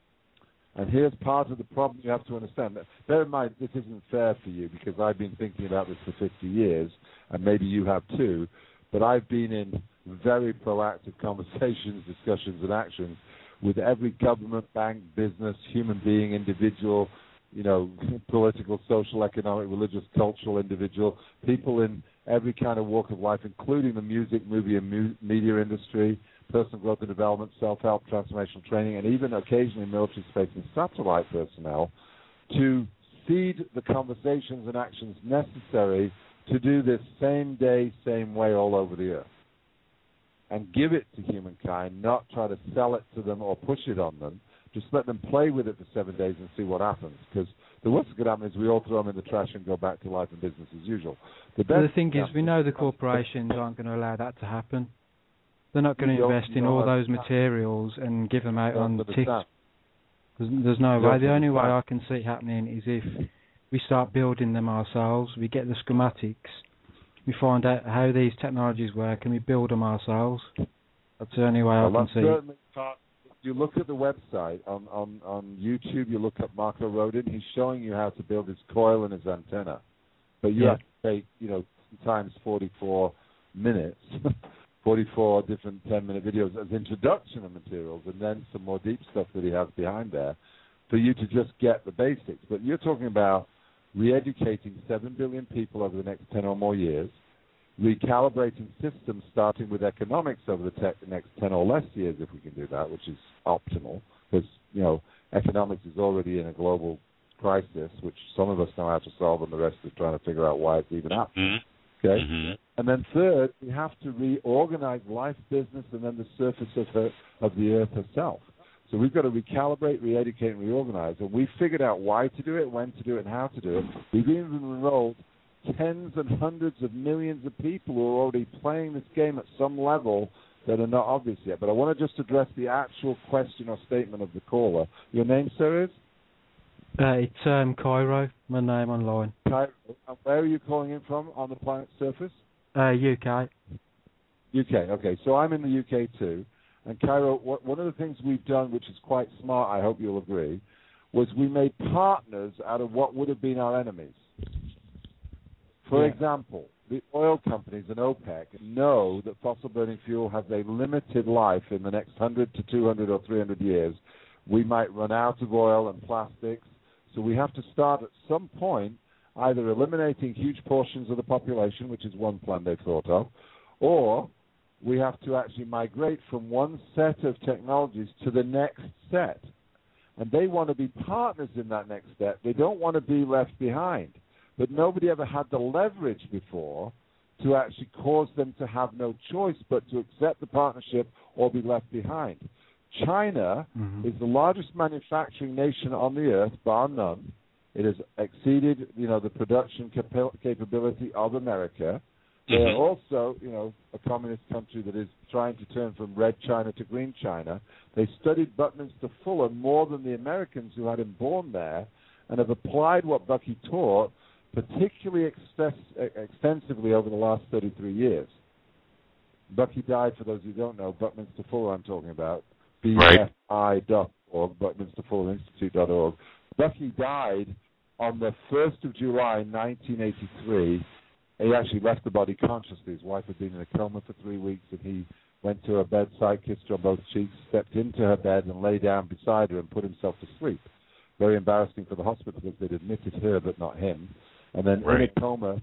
And here's part of the problem you have to understand. Bear in mind, this isn't fair for you because I've been thinking about this for 50 years, and maybe you have too, but I've been in very proactive conversations, discussions, and actions with every government, bank, business, human being, individual, political, social, economic, religious, cultural individual, people in every kind of walk of life, including the music, movie, and media industry, personal growth and development, self-help, transformational training, and even occasionally military, space, and satellite personnel, to seed the conversations and actions necessary to do this same day, same way all over the earth. And give it to humankind, not try to sell it to them or push it on them. Just let them play with it for 7 days and see what happens. Because the worst that could happen is we all throw them in the trash and go back to life and business as usual. The thing is, we know the corporations aren't going to allow that to happen. They're not going to invest in all those materials and give them out on ticks. There's no way. The only way I can see it happening is if we start building them ourselves. We get the schematics. We find out how these technologies work and we build them ourselves. That's the only way I can see it. You look at the website on YouTube, you look up Marco Rodin, he's showing you how to build his coil and his antenna. But you have to take, times 44 minutes, 44 different 10-minute videos as introduction of materials, and then some more deep stuff that he has behind there for you to just get the basics. But you're talking about re-educating 7 billion people over the next 10 or more years, recalibrating systems starting with economics over the next 10 or less years, if we can do that, which is optimal, because, economics is already in a global crisis, which some of us know how to solve and the rest is trying to figure out why it's even happening. Okay? Mm-hmm. And then third, we have to reorganize life, business, and then the surface of the earth herself. So we've got to recalibrate, re-educate, and reorganize. And we figured out why to do it, when to do it, and how to do it. We've even enrolled tens and hundreds of millions of people who are already playing this game at some level that are not obvious yet. But I want to just address the actual question or statement of the caller. Your name, sir, is? It's Cairo, my name online. Cairo. And where are you calling in from on the planet's surface? UK. UK, okay. So I'm in the UK too. And Cairo, one of the things we've done, which is quite smart, I hope you'll agree, was we made partners out of what would have been our enemies. For example, the oil companies and OPEC know that fossil burning fuel has a limited life in the next 100 to 200 or 300 years We might run out of oil and plastics. So we have to start at some point either eliminating huge portions of the population, which is one plan they've thought of, or we have to actually migrate from one set of technologies to the next set. And they want to be partners in that next step. They don't want to be left behind. But nobody ever had the leverage before to actually cause them to have no choice but to accept the partnership or be left behind. China is the largest manufacturing nation on the earth, bar none. It has exceeded, the production capability of America. They're also, a communist country that is trying to turn from red China to green China. They studied Buckminster Fuller more than the Americans who had him born there, and have applied what Bucky taught, particularly extensively over the last 33 years. Bucky died, for those who don't know, Buckminster Fuller I'm talking about, BFI.org, BuckminsterFullerInstitute.org. Bucky died on the 1st of July, 1983. He actually left the body consciously. His wife had been in a coma for 3 weeks, and he went to her bedside, kissed her on both cheeks, stepped into her bed and lay down beside her and put himself to sleep. Very embarrassing for the hospital because they'd admitted her but not him. And then in a coma,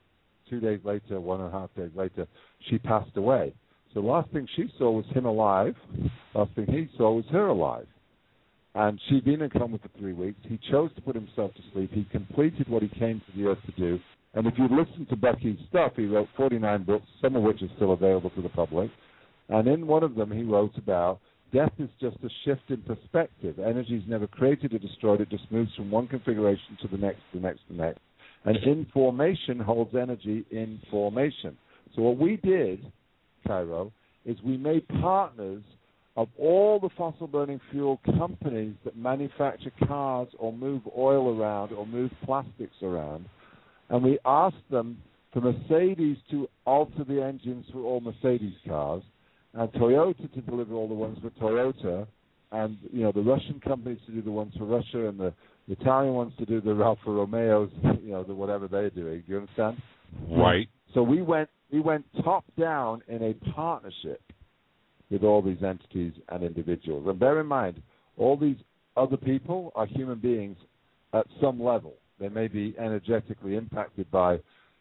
2 days later, 1.5 days later, she passed away. So the last thing she saw was him alive. Last thing he saw was her alive. And she'd been in a coma for 3 weeks. He chose to put himself to sleep. He completed what he came to the earth to do. And if you listen to Bucky's stuff, he wrote 49 books, some of which are still available to the public. And in one of them, he wrote about death is just a shift in perspective. Energy is never created or destroyed. It just moves from one configuration to the next, the next, the next. And information holds energy in formation. So what we did, Cairo, is we made partners of all the fossil-burning fuel companies that manufacture cars or move oil around or move plastics around. And we asked them for Mercedes to alter the engines for all Mercedes cars, and Toyota to deliver all the ones for Toyota, and the Russian companies to do the ones for Russia, and the Italian ones to do the Alfa Romeos, the whatever they're doing. Do you understand? Right. So we went top down in a partnership with all these entities and individuals. And bear in mind, all these other people are human beings at some level. They may be energetically impacted by,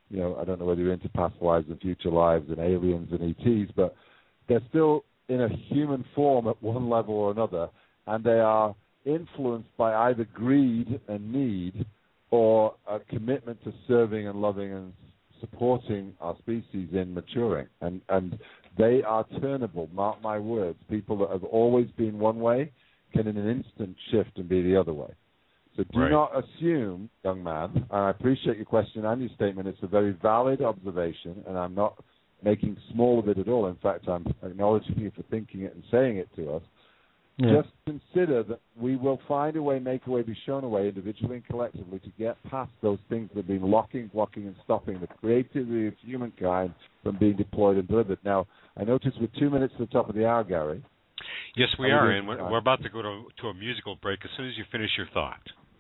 I don't know whether you're into past lives and future lives and aliens and ETs, but they're still in a human form at one level or another, and they are influenced by either greed and need or a commitment to serving and loving and supporting our species in maturing. And they are turnable, mark my words. People that have always been one way can in an instant shift and be the other way. So do not assume, young man, and I appreciate your question and your statement. It's a very valid observation, and I'm not making small of it at all. In fact, I'm acknowledging you for thinking it and saying it to us. Yeah. Just consider that we will find a way, make a way, be shown a way, individually and collectively, to get past those things that have been blocking, and stopping the creativity of humankind from being deployed and delivered. Now, I notice we're 2 minutes to the top of the hour, Gary. Yes, we are, and we're about to go to a musical break as soon as you finish your thought.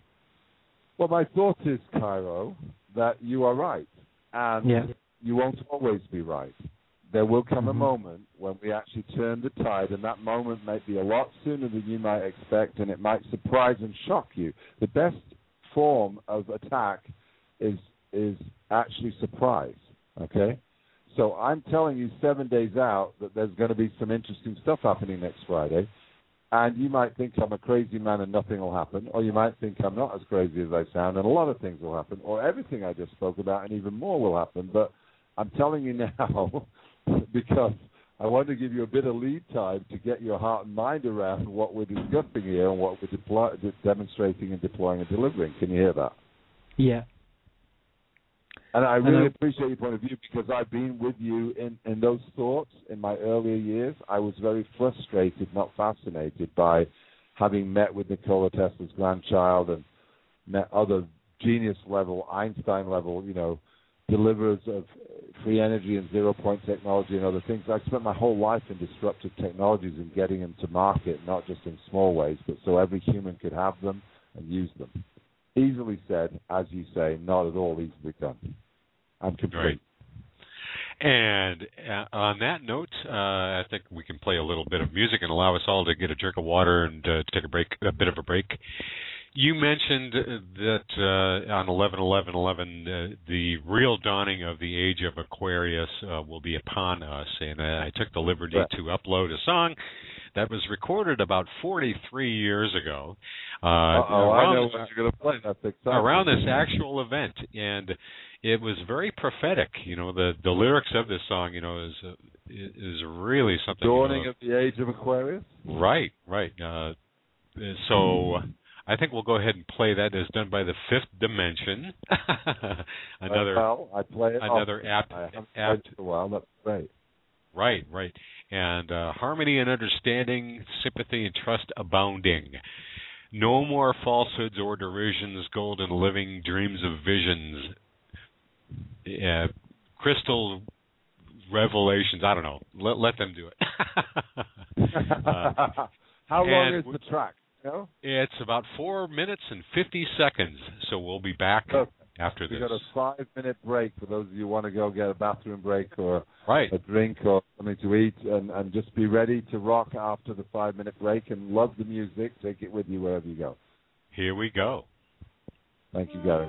Well, my thought is, Cairo, that you are right, and you won't always be right. There will come a moment when we actually turn the tide, and that moment might be a lot sooner than you might expect, and it might surprise and shock you. The best form of attack is actually surprise, okay? So I'm telling you 7 days out that there's going to be some interesting stuff happening next Friday, and you might think I'm a crazy man and nothing will happen, or you might think I'm not as crazy as I sound and a lot of things will happen, or everything I just spoke about and even more will happen. But I'm telling you now because I want to give you a bit of lead time to get your heart and mind around what we're discussing here and what we're demonstrating and deploying and delivering. Can you hear that? Yeah. And I really appreciate your point of view, because I've been with you in those thoughts in my earlier years. I was very frustrated, not fascinated, by having met with Nikola Tesla's grandchild and met other genius-level, Einstein-level, deliverers of free energy and zero-point technology and other things. I spent my whole life in disruptive technologies and getting them to market, not just in small ways, but so every human could have them and use them. Easily said, as you say, not at all easily done. I'm complete. Right. And on that note, I think we can play a little bit of music and allow us all to get a drink of water and take a bit of a break. You mentioned that on 11/11/11, the real dawning of the age of Aquarius will be upon us, and I took the liberty to upload a song that was recorded about 43 years ago. I know what you're going to play. That's exciting. Around this actual event, and it was very prophetic. You know, the lyrics of this song, you know, is really something. Dawning of the age of Aquarius. Right. So I think we'll go ahead and play that. It's done by the Fifth Dimension. I play it. Another apt. I haven't played it in a while. That's great. Right. And harmony and understanding, sympathy and trust abounding. No more falsehoods or derisions, golden living, dreams of visions. Crystal revelations. I don't know. Let them do it. How long is the track? You know? It's about 4 minutes and 50 seconds. So we'll be back after this. We've got a 5-minute break for those of you who want to go get a bathroom break or a drink or something to eat, and just be ready to rock after the 5-minute break and love the music. Take it with you wherever you go. Here we go. Thank you, Gary.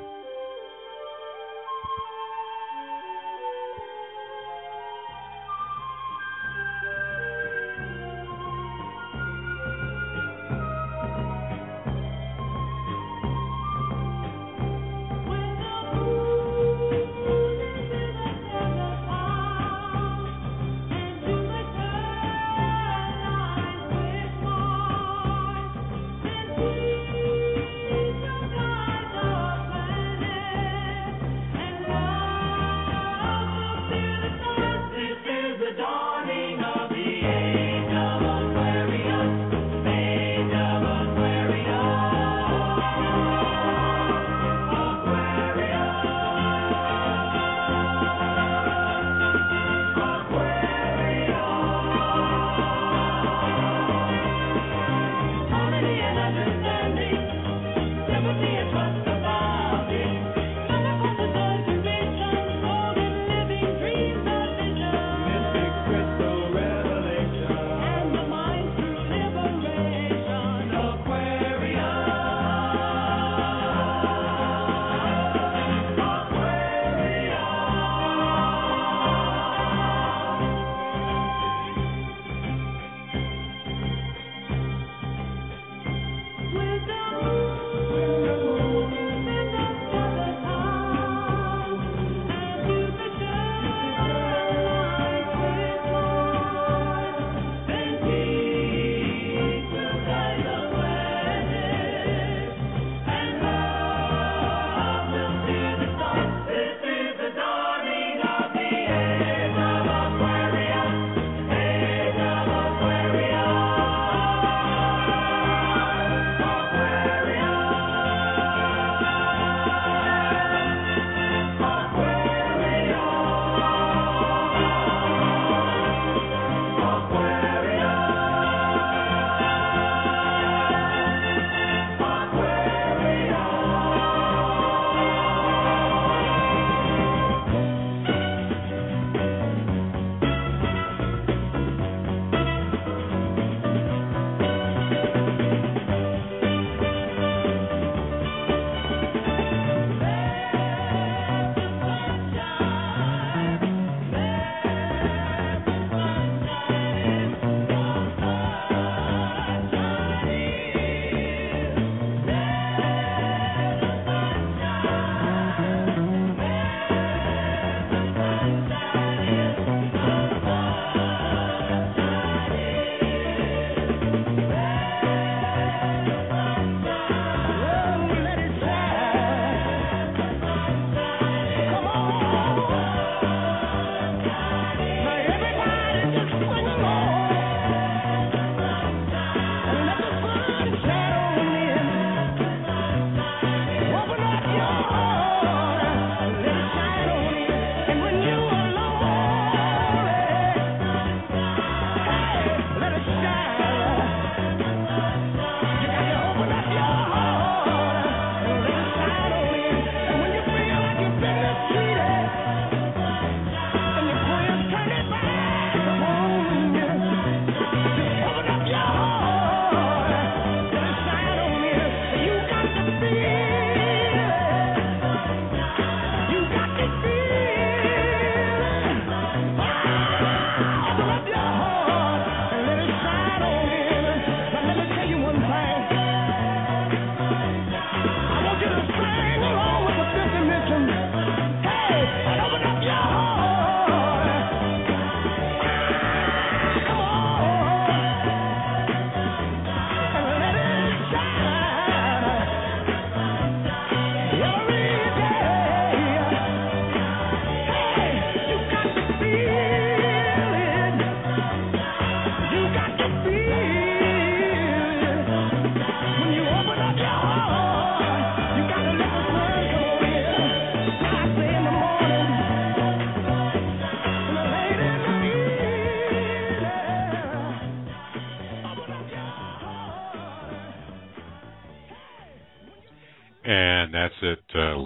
Thank you.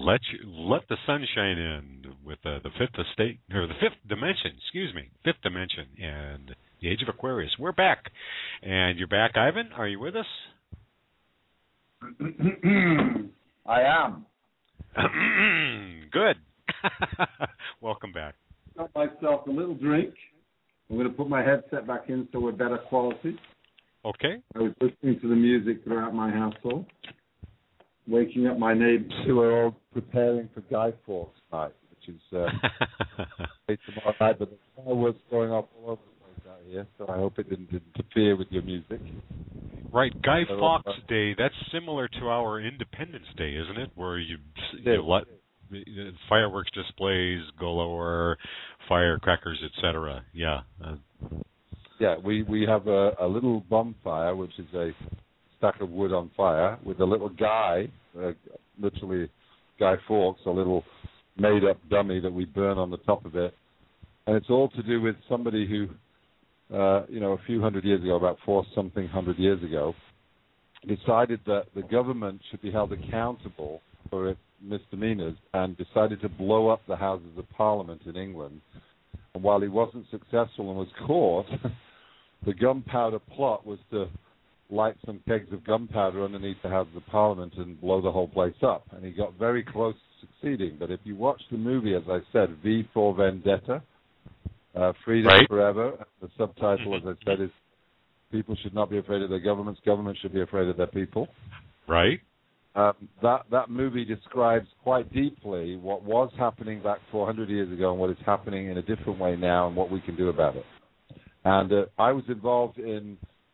let the sun shine in with the fifth estate, or the fifth dimension. Excuse me, fifth dimension, and the Age of Aquarius. We're back, and you're back, Ivan. Are you with us? I am. Good. Welcome back. Got myself a little drink. I'm going to put my headset back in so we're better quality. Okay. I was listening to the music throughout my household, waking up my neighbors who are all preparing for Guy Fawkes night, which is tomorrow night, but the fireworks going off all over the place out here, so I hope it didn't interfere with your music. Right, Guy Fawkes Day, that's similar to our Independence Day, isn't it? Where you let fireworks displays galore, firecrackers, etc. Yeah. Yeah, we have a little bonfire, which is a stack of wood on fire, with a little guy, literally Guy Fawkes, a little made-up dummy that we burn on the top of it. And it's all to do with somebody who, a few hundred years ago, about 400 years ago, decided that the government should be held accountable for its misdemeanors and decided to blow up the Houses of Parliament in England. And while he wasn't successful and was caught, the gunpowder plot was to light some kegs of gunpowder underneath the Houses of Parliament and blow the whole place up. And he got very close to succeeding. But if you watch the movie, as I said, V for Vendetta, Freedom Forever, the subtitle, as I said, is People Should Not Be Afraid of Their Governments, Governments Should Be Afraid of Their People. Right. That movie describes quite deeply what was happening back 400 years ago and what is happening in a different way now and what we can do about it. And I was involved in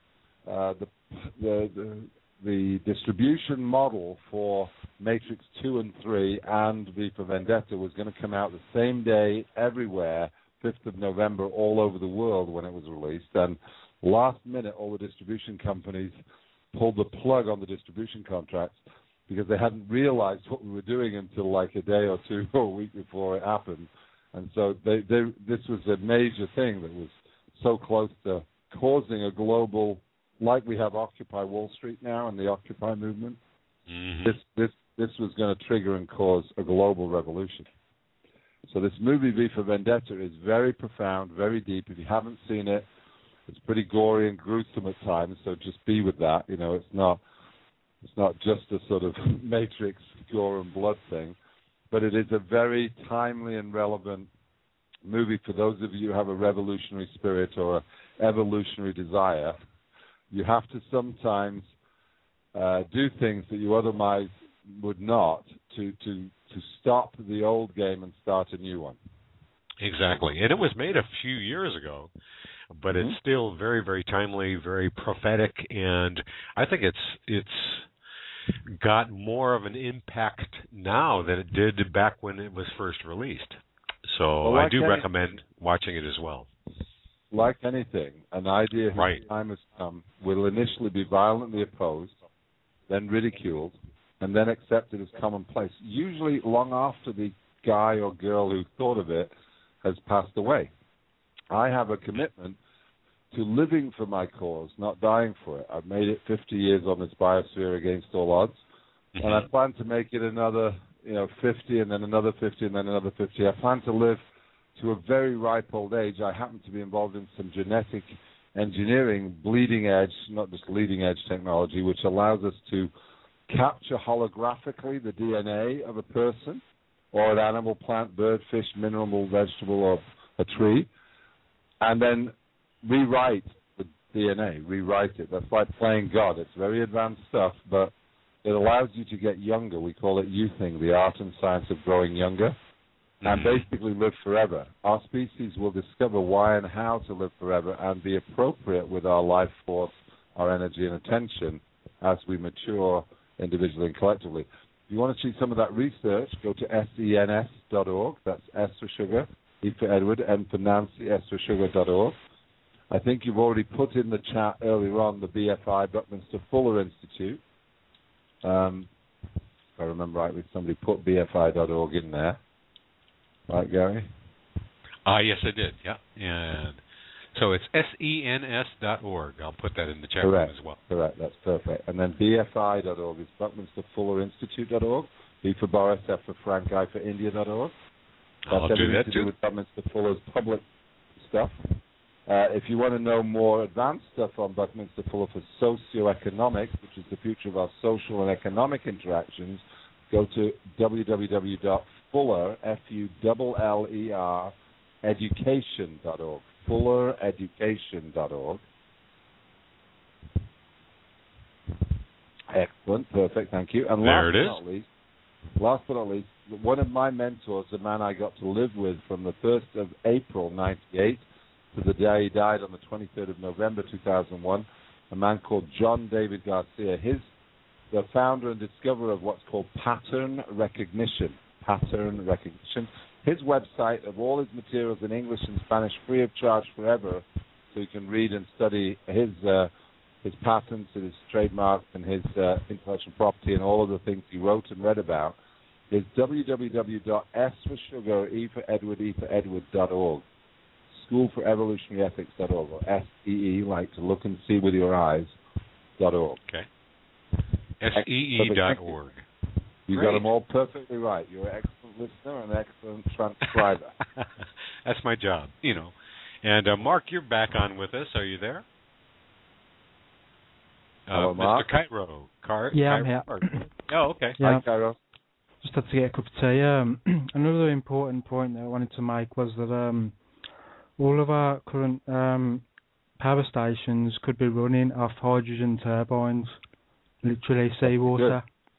the distribution model for Matrix 2 and 3 and V for Vendetta was going to come out the same day everywhere, 5th of November, all over the world when it was released. And last minute, all the distribution companies pulled the plug on the distribution contracts because they hadn't realized what we were doing until like a day or two or a week before it happened. And so this was a major thing that was so close to causing a global, like we have Occupy Wall Street now and the Occupy movement. Mm-hmm. This was going to trigger and cause a global revolution. So this movie V for Vendetta is very profound, very deep. If you haven't seen it, it's pretty gory and gruesome at times. So just be with that. It's not just a sort of Matrix gore and blood thing, but it is a very timely and relevant movie for those of you who have a revolutionary spirit or an evolutionary desire. You have to sometimes do things that you otherwise would not to stop the old game and start a new one. Exactly. And it was made a few years ago, but it's still very, very timely, very prophetic, and I think it's got more of an impact now than it did back when it was first released. So I do recommend watching it as well. Like anything, an idea whose time has come will initially be violently opposed, then ridiculed, and then accepted as commonplace, usually long after the guy or girl who thought of it has passed away. I have a commitment to living for my cause, not dying for it. I've made it 50 years on this biosphere against all odds, and I plan to make it another 50, and then another 50, and then another 50. I plan to live to a very ripe old age. I happen to be involved in some genetic engineering, bleeding edge, not just leading edge technology, which allows us to capture holographically the DNA of a person or an animal, plant, bird, fish, mineral, vegetable, or a tree, and then rewrite the DNA, rewrite it. That's like playing God. It's very advanced stuff, but it allows you to get younger. We call it youthing, the art and science of growing younger, and basically live forever. Our species will discover why and how to live forever and be appropriate with our life force, our energy and attention as we mature individually and collectively. If you want to see some of that research, go to SENS.org. That's S for sugar, E for Edward, N for Nancy, S for sugar.org. I think you've already put in the chat earlier on the BFI, Buckminster Fuller Institute. If I remember rightly, somebody put BFI.org in there. Right, Gary? Yes, I did, yeah. And so it's SENS.org. I'll put that in the chat room as well. Correct, that's perfect. And then BFI.org is Buckminster Fuller Institute.org. B for Boris, F for Frank, I for India.org. I'll do that to too. do with Buckminster Fuller's public stuff. If you want to know more advanced stuff on Buckminster Fuller for socioeconomics, which is the future of our social and economic interactions, go to www.fuller, F-U-L-L-E-R, education.org. fullereducation.org. Excellent, perfect, thank you. And there it is. Last but not least, one of my mentors, the man I got to live with from the 1st of April 98 to the day he died on the 23rd of November 2001, a man called John David Garcia. He's the founder and discoverer of what's called pattern recognition. Pattern recognition. His website of all his materials in English and Spanish, free of charge forever, so you can read and study his patents and his trademarks and his intellectual property and all of the things he wrote and read about, is www.s for sugar, E for Edward, E for Edward.org. School for Evolutionary Ethics.org, or SEE, like to look and see with your eyes.org. Okay. SEE.org. You got them all perfectly right. You're an excellent listener and an excellent transcriber. That's my job, you know. And Mark, you're back on with us. Are you there? Hello, Mr. Mark. I'm Cairo? here. Oh, okay. Yeah. Hi, Cairo. Just had to get a cup of tea. Another important point that I wanted to make was that all of our current power stations could be running off hydrogen turbines, literally seawater.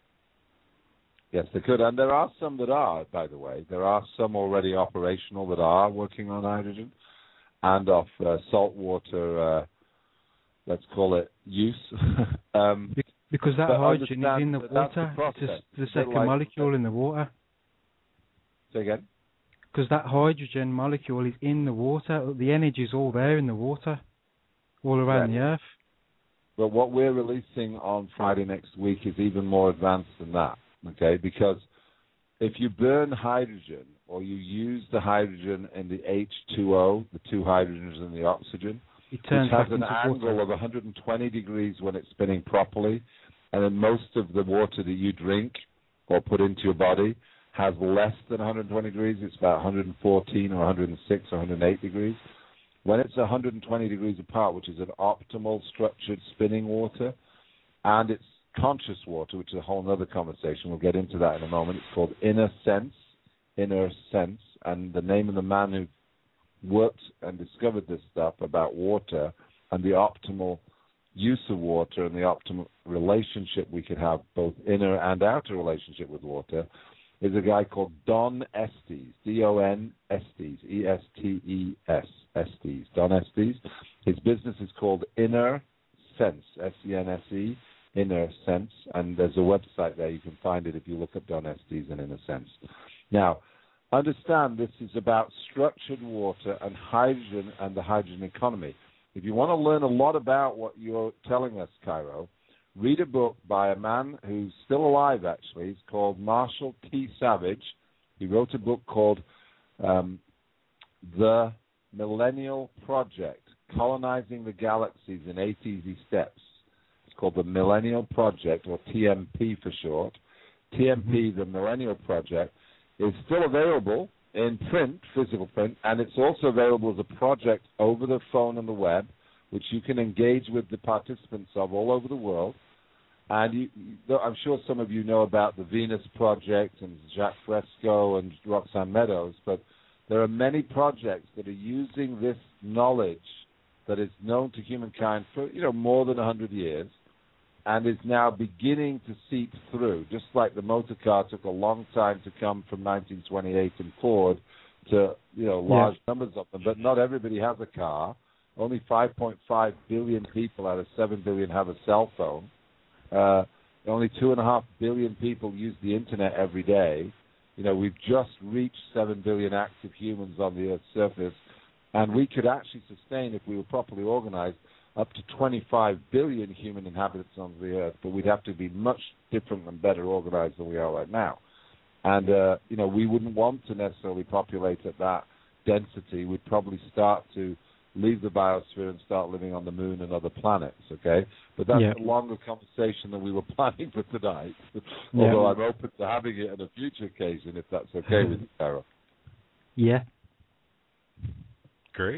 Yes, they could. And there are some that are, by the way. There are some already operational that are working on hydrogen and off saltwater, let's call it, use. Because that hydrogen is in the water. It's the second molecule in the water. Say again? Because that hydrogen molecule is in the water. The energy is all there in the water, all around the Earth. But what we're releasing on Friday next week is even more advanced than that, okay? Because if you burn hydrogen or you use the hydrogen in the H2O, the two hydrogens and the oxygen, it turns which has an back into angle water. of 120 degrees when it's spinning properly, and then most of the water that you drink or put into your body has less than 120 degrees. It's about 114 or 106 or 108 degrees. When it's 120 degrees apart, which is an optimal structured spinning water, and it's conscious water, which is a whole other conversation. We'll get into that in a moment. It's called Inner Sense, and the name of the man who worked and discovered this stuff about water and the optimal use of water and the optimal relationship we could have, both inner and outer relationship with water, is a guy called Don Estes, D-O-N Estes, E-S-T-E-S, Estes, Don Estes. His business is called Inner Sense, S-E-N-S-E, Inner Sense, and there's a website there. You can find it if you look up Don Estes and Inner Sense. Now, understand this is about structured water and hydrogen and the hydrogen economy. If you want to learn a lot about what you're telling us, Cairo, read a book by a man who's still alive, actually. It's called Marshall T. Savage. He wrote a book called The Millennial Project, Colonizing the Galaxies in 8 Easy Steps. It's called The Millennial Project, or TMP for short. TMP, The Millennial Project, is still available in print, physical print, and it's also available as a project over the phone and the web, which you can engage with the participants of all over the world. And I'm sure some of you know about the Venus Project and Jacques Fresco and Roxanne Meadows, but there are many projects that are using this knowledge that is known to humankind for more than 100 years, and is now beginning to seep through. Just like the motor car took a long time to come from 1928 and forward to large numbers of them, but not everybody has a car. Only 5.5 billion people out of 7 billion have a cell phone. Only 2.5 billion people use the internet every day. We've just reached 7 billion active humans on the Earth's surface, and we could actually sustain, if we were properly organized, up to 25 billion human inhabitants on the Earth, but we'd have to be much different and better organized than we are right now. And, we wouldn't want to necessarily populate at that density. We'd probably start to leave the biosphere and start living on the moon and other planets, okay? But that's a longer conversation than we were planning for tonight, although I'm open to having it on a future occasion, if that's okay with you, Carol. Yeah. Great.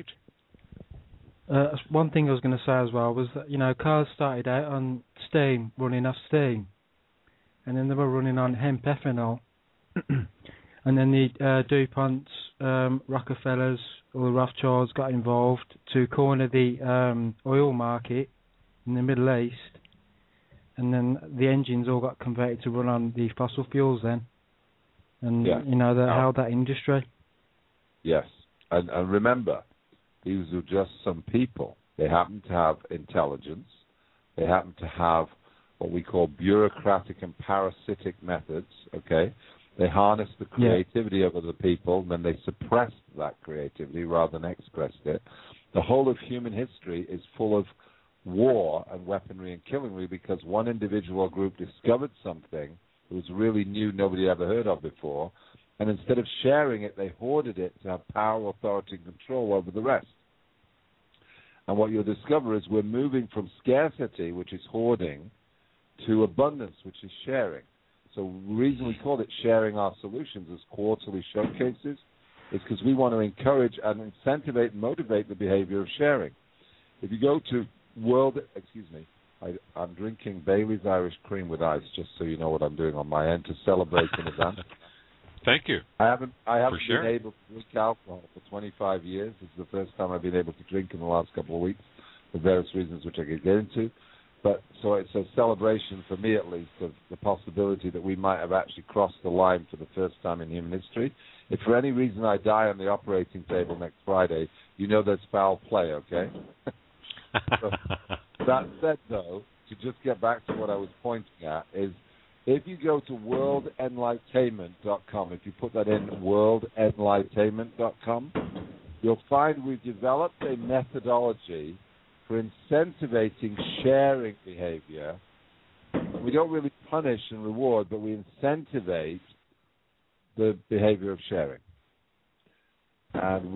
One thing I was going to say as well was that, you know, cars started out on steam, running off steam, and then they were running on hemp ethanol, and then the DuPonts, Rockefellers, or the Rothschilds got involved to corner the oil market in the Middle East, and then the engines all got converted to run on the fossil fuels then, and you know, they held that industry. Yes, and remember, these are just some people. They happen to have intelligence. They happen to have what we call bureaucratic and parasitic methods, okay? They harness the creativity of other people, and then they suppress that creativity rather than expressed it. The whole of human history is full of war and weaponry and killing because one individual group discovered something that was really new, nobody ever heard of before, and instead of sharing it, they hoarded it to have power, authority, and control over the rest. And what you'll discover is we're moving from scarcity, which is hoarding, to abundance, which is sharing. So the reason we call it Sharing Our Solutions as quarterly showcases is because we want to encourage and incentivize and motivate the behavior of sharing. If you go to I'm drinking Bailey's Irish Cream with ice, just so you know what I'm doing on my end to celebrate in advance. Thank you. I haven't been able to drink alcohol for 25 years. This is the first time I've been able to drink in the last couple of weeks for various reasons which I could get into. But so it's a celebration for me, at least, of the possibility that we might have actually crossed the line for the first time in human history. If for any reason I die on the operating table next Friday, you know there's foul play, okay? So, that said, though, to just get back to what I was pointing at, is if you go to worldenlightainment.com, if you put that in, worldenlightainment.com, you'll find we've developed a methodology for incentivizing sharing behavior. We don't really punish and reward, but we incentivize the behavior of sharing. And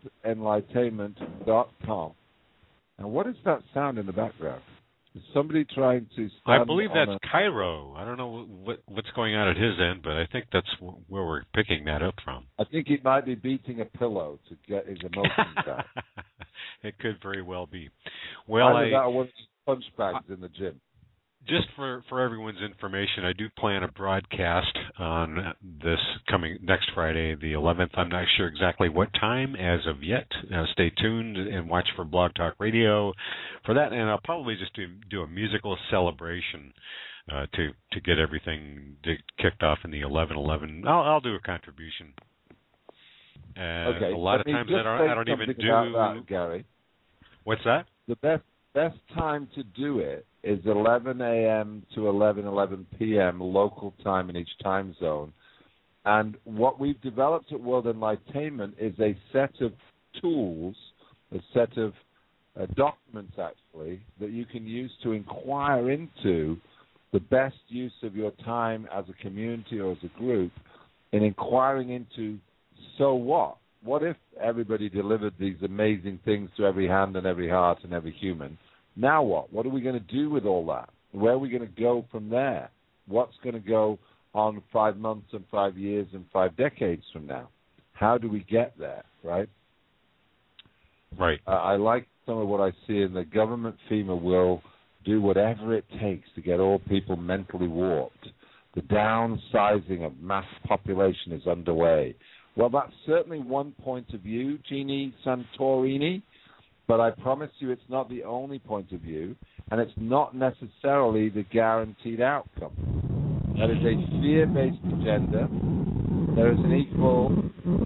worldenlightainment.com. And what is that sound in the background? Is somebody trying to stand I believe that's Cairo. I don't know what's going on at his end, but I think that's where we're picking that up from. I think he might be beating a pillow to get his emotions out. It could very well be. Well, either that or one of those punch bags in the gym. Just for everyone's information, I do plan a broadcast on this coming next Friday, the 11th. I'm not sure exactly what time as of yet. Stay tuned and watch for Blog Talk Radio for that. And I'll probably just do a musical celebration to get everything kicked off in the 11/11. I'll do a contribution. Okay. A lot of times I don't even do that, Gary. What's that? The best time to do it is 11 a.m. to 11 p.m. local time in each time zone. And what we've developed at World Enlightainment is a set of tools, a set of documents, actually, that you can use to inquire into the best use of your time as a community or as a group in inquiring into, so what? What if everybody delivered these amazing things to every hand and every heart and every human? Now what? What are we going to do with all that? Where are we going to go from there? What's going to go on 5 months and 5 years and 5 decades from now? How do we get there, right? Right. I like some of what I see in the government. FEMA will do whatever it takes to get all people mentally warped. The downsizing of mass population is underway. Well, that's certainly one point of view, Jeannie Santorini. But I promise you it's not the only point of view, and it's not necessarily the guaranteed outcome. That is a fear-based agenda. There is an equal...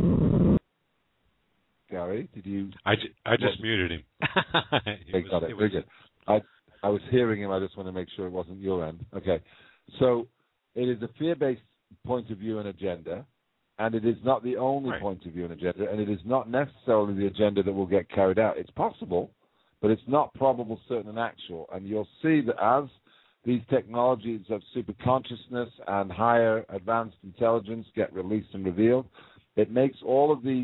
Gary, did you... I just muted him. Got it. Very good. I was hearing him. I just want to make sure it wasn't your end. Okay. So it is a fear-based point of view and agenda. And it is not the only point of view and agenda, and it is not necessarily the agenda that will get carried out. It's possible, but it's not probable, certain, and actual. And you'll see that as these technologies of superconsciousness and higher advanced intelligence get released and revealed, it makes all of these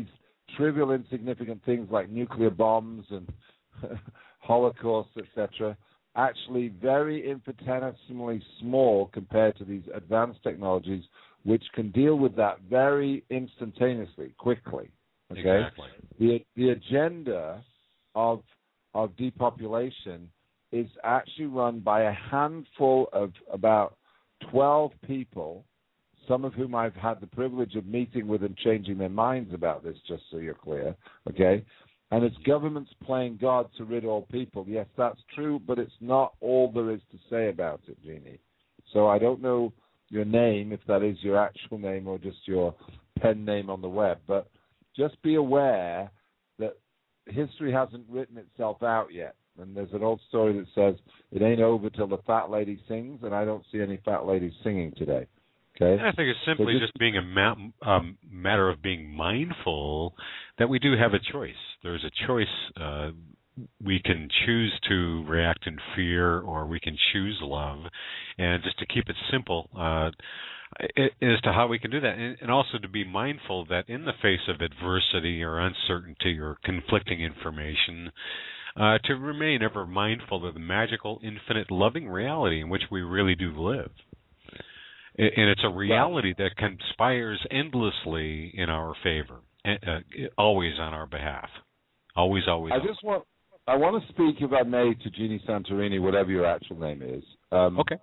trivial, insignificant things like nuclear bombs and Holocausts, etc., actually very infinitesimally small compared to these advanced technologies, which can deal with that very instantaneously, quickly. Okay? Exactly. The agenda of depopulation is actually run by a handful of about 12 people, some of whom I've had the privilege of meeting with and changing their minds about this, just so you're clear, okay? And it's governments playing God to rid all people. Yes, that's true, but it's not all there is to say about it, Jeannie. So I don't know your name, if that is your actual name or just your pen name on the web, but just be aware that history hasn't written itself out yet. And there's an old story that says, it ain't over till the fat lady sings, and I don't see any fat ladies singing today. Okay? And I think it's simply just being a matter of being mindful that we do have a choice. There's a choice. We can choose to react in fear, or we can choose love. And just to keep it simple as to how we can do that. And also to be mindful that in the face of adversity or uncertainty or conflicting information, to remain ever mindful of the magical, infinite, loving reality in which we really do live. And it's a reality that conspires endlessly in our favor, always on our behalf. Always. I want to speak, if I may, to Jeannie Santorini, whatever your actual name is. Okay.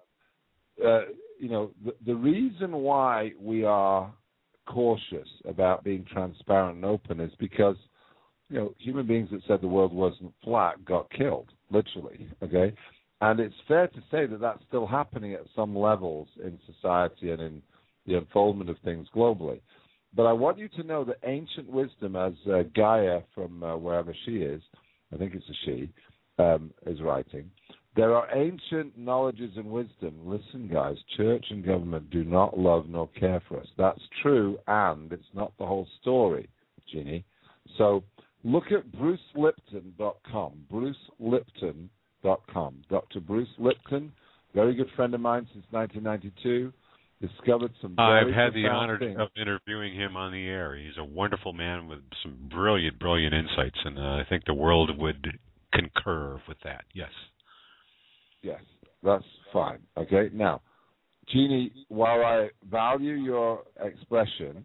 The reason why we are cautious about being transparent and open is because, human beings that said the world wasn't flat got killed, literally, okay? And it's fair to say that that's still happening at some levels in society and in the unfoldment of things globally. But I want you to know that ancient wisdom, as Gaia from wherever she is, I think it's a she, is writing, there are ancient knowledges and wisdom. Listen, guys, church and government do not love nor care for us. That's true, and it's not the whole story, Jeannie. So look at BruceLipton.com, BruceLipton.com. Dr. Bruce Lipton, very good friend of mine since 1992, discovered some very I've had the honor things. of interviewing him on the air. He's a wonderful man with some brilliant insights, and I think the world would concur with that. Yes. Yes, that's fine. Okay, now, Jeannie, while I value your expression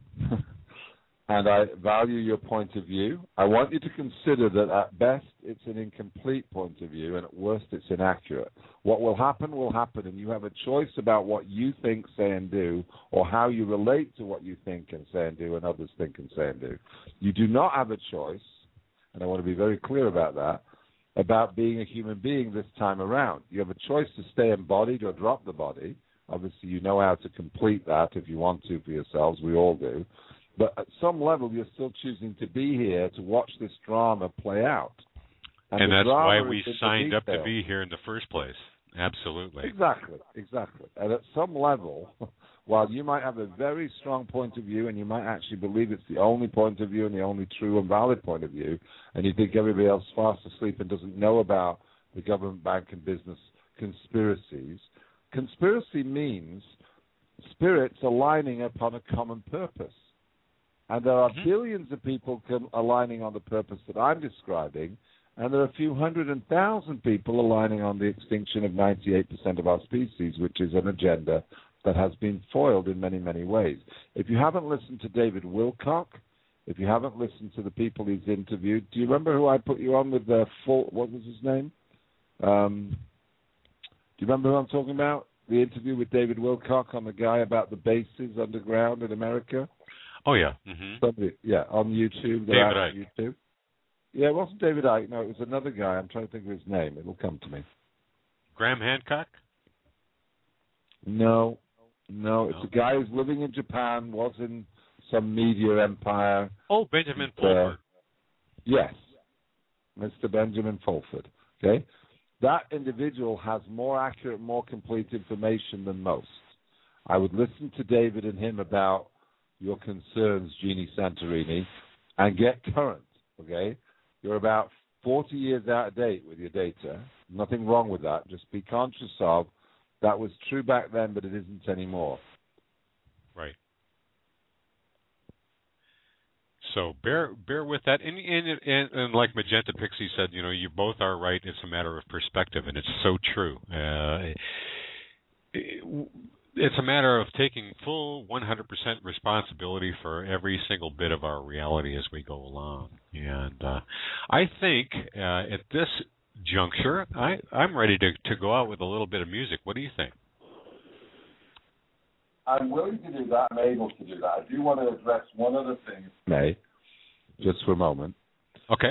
and I value your point of view, I want you to consider that at best it's an incomplete point of view and at worst it's inaccurate. What will happen, and you have a choice about what you think, say, and do, or how you relate to what you think and say and do and others think and say and do. You do not have a choice, and I want to be very clear about that, about being a human being this time around. You have a choice to stay embodied or drop the body. Obviously, you know how to complete that if you want to for yourselves. We all do. But at some level, you're still choosing to be here to watch this drama play out. And that's why we signed up to be here in the first place. Absolutely. Exactly. And at some level, while you might have a very strong point of view and you might actually believe it's the only point of view and the only true and valid point of view, and you think everybody else is fast asleep and doesn't know about the government, bank, and business conspiracies, conspiracy means spirits aligning upon a common purpose. And there are billions of people aligning on the purpose that I'm describing, and there are a few 100,000 people aligning on the extinction of 98% of our species, which is an agenda that has been foiled in many, many ways. If you haven't listened to David Wilcock, if you haven't listened to the people he's interviewed, do you remember who I put you on with what was his name? Do you remember who I'm talking about? The interview with David Wilcock on the guy about the bases underground in America? Oh, yeah. Mm-hmm. Somebody, on YouTube. David Icke. YouTube. Yeah, it wasn't David Icke. No, it was another guy. I'm trying to think of his name. It'll come to me. Graham Hancock? No. It's a guy who's living in Japan, was in some media empire. Oh, Benjamin Fulford. Yes, Mr. Benjamin Fulford. Okay? That individual has more accurate, more complete information than most. I would listen to David and him about your concerns, Jeannie Santorini, and get current, okay? You're about 40 years out of date with your data. Nothing wrong with that. Just be conscious of that was true back then, but it isn't anymore. Right. So bear with that, and like Magenta Pixie said, you both are right. It's a matter of perspective, and it's so true. It's a matter of taking full 100% responsibility for every single bit of our reality as we go along. And I think at this juncture, I'm ready to go out with a little bit of music. What do you think? I'm willing to do that. I'm able to do that. I do want to address one other thing, May, just for a moment. Okay.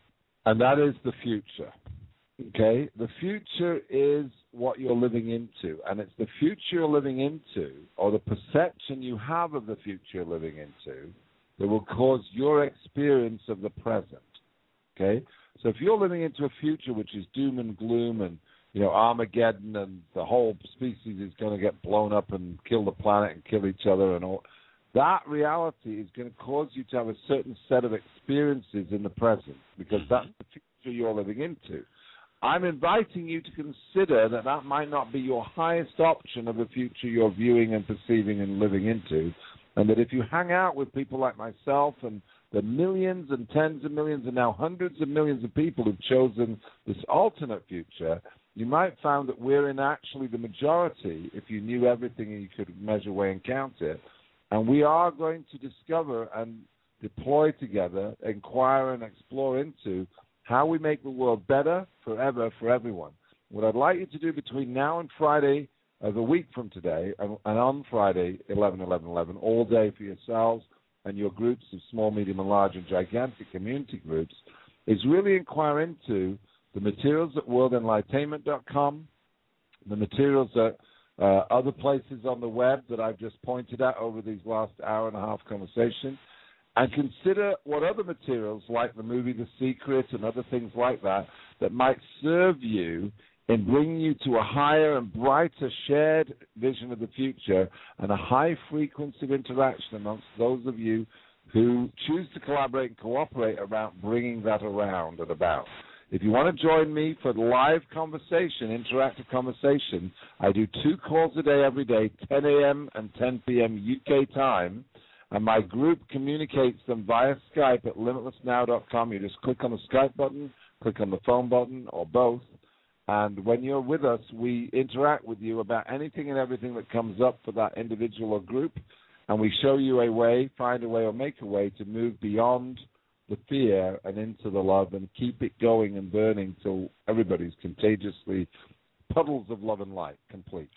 And that is the future. Okay? The future is what you're living into. And it's the future you're living into, or the perception you have of the future you're living into, that will cause your experience of the present. Okay? So if you're living into a future which is doom and gloom and Armageddon and the whole species is going to get blown up and kill the planet and kill each other and all, that reality is going to cause you to have a certain set of experiences in the present, because that's the future you're living into. I'm inviting you to consider that might not be your highest option of a future you're viewing and perceiving and living into, and that if you hang out with people like myself and the millions and tens of millions and now hundreds of millions of people who've chosen this alternate future, you might find that we're in actually the majority if you knew everything and you could measure, weigh, and count it. And we are going to discover and deploy together, inquire and explore into how we make the world better forever for everyone. What I'd like you to do between now and Friday of a week from today, and on Friday, 11/11/11, all day for yourselves and your groups of small, medium, and large and gigantic community groups, is really inquire into the materials at worldenlightainment.com, the materials at other places on the web that I've just pointed at over these last hour and a half conversation, and consider what other materials like the movie The Secret and other things like that might serve you in bringing you to a higher and brighter shared vision of the future and a high frequency of interaction amongst those of you who choose to collaborate and cooperate around bringing that around and about. If you want to join me for live conversation, interactive conversation, I do 2 calls a day every day, 10 a.m. and 10 p.m. UK time, and my group communicates them via Skype at limitlessnow.com. You just click on the Skype button, click on the phone button, or both, and when you're with us, we interact with you about anything and everything that comes up for that individual or group, and we show you a way, find a way, or make a way to move beyond the fear and into the love and keep it going and burning till everybody's contagiously puddles of love and light complete.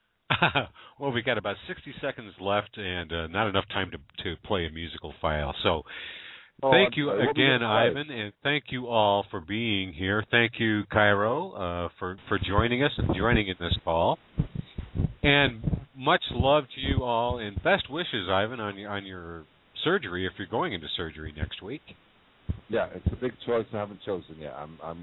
Well, we got about 60 seconds left and not enough time to play a musical file. So thank you again, Ivan, and thank you all for being here. Thank you, Cairo, for joining us and joining in this call. And much love to you all, and best wishes, Ivan, on your surgery if you're going into surgery next week. Yeah, it's a big choice I haven't chosen yet.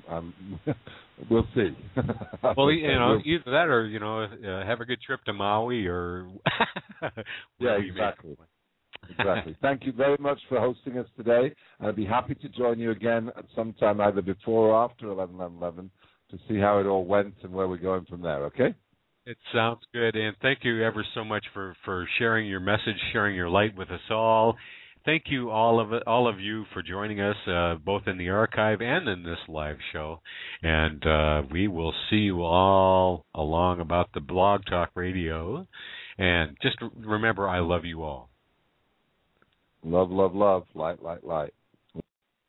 We'll see. Well, either that or have a good trip to Maui or. Yeah, exactly. Exactly. Thank you very much for hosting us today. I'd be happy to join you again at some time, either before or after 11/11/11, to see how it all went and where we're going from there. Okay. It sounds good, and thank you ever so much for sharing your message, sharing your light with us all. Thank you all of you for joining us, both in the archive and in this live show. And we will see you all along about the Blog Talk Radio. And just remember, I love you all. Love, love, love. Light, light, light.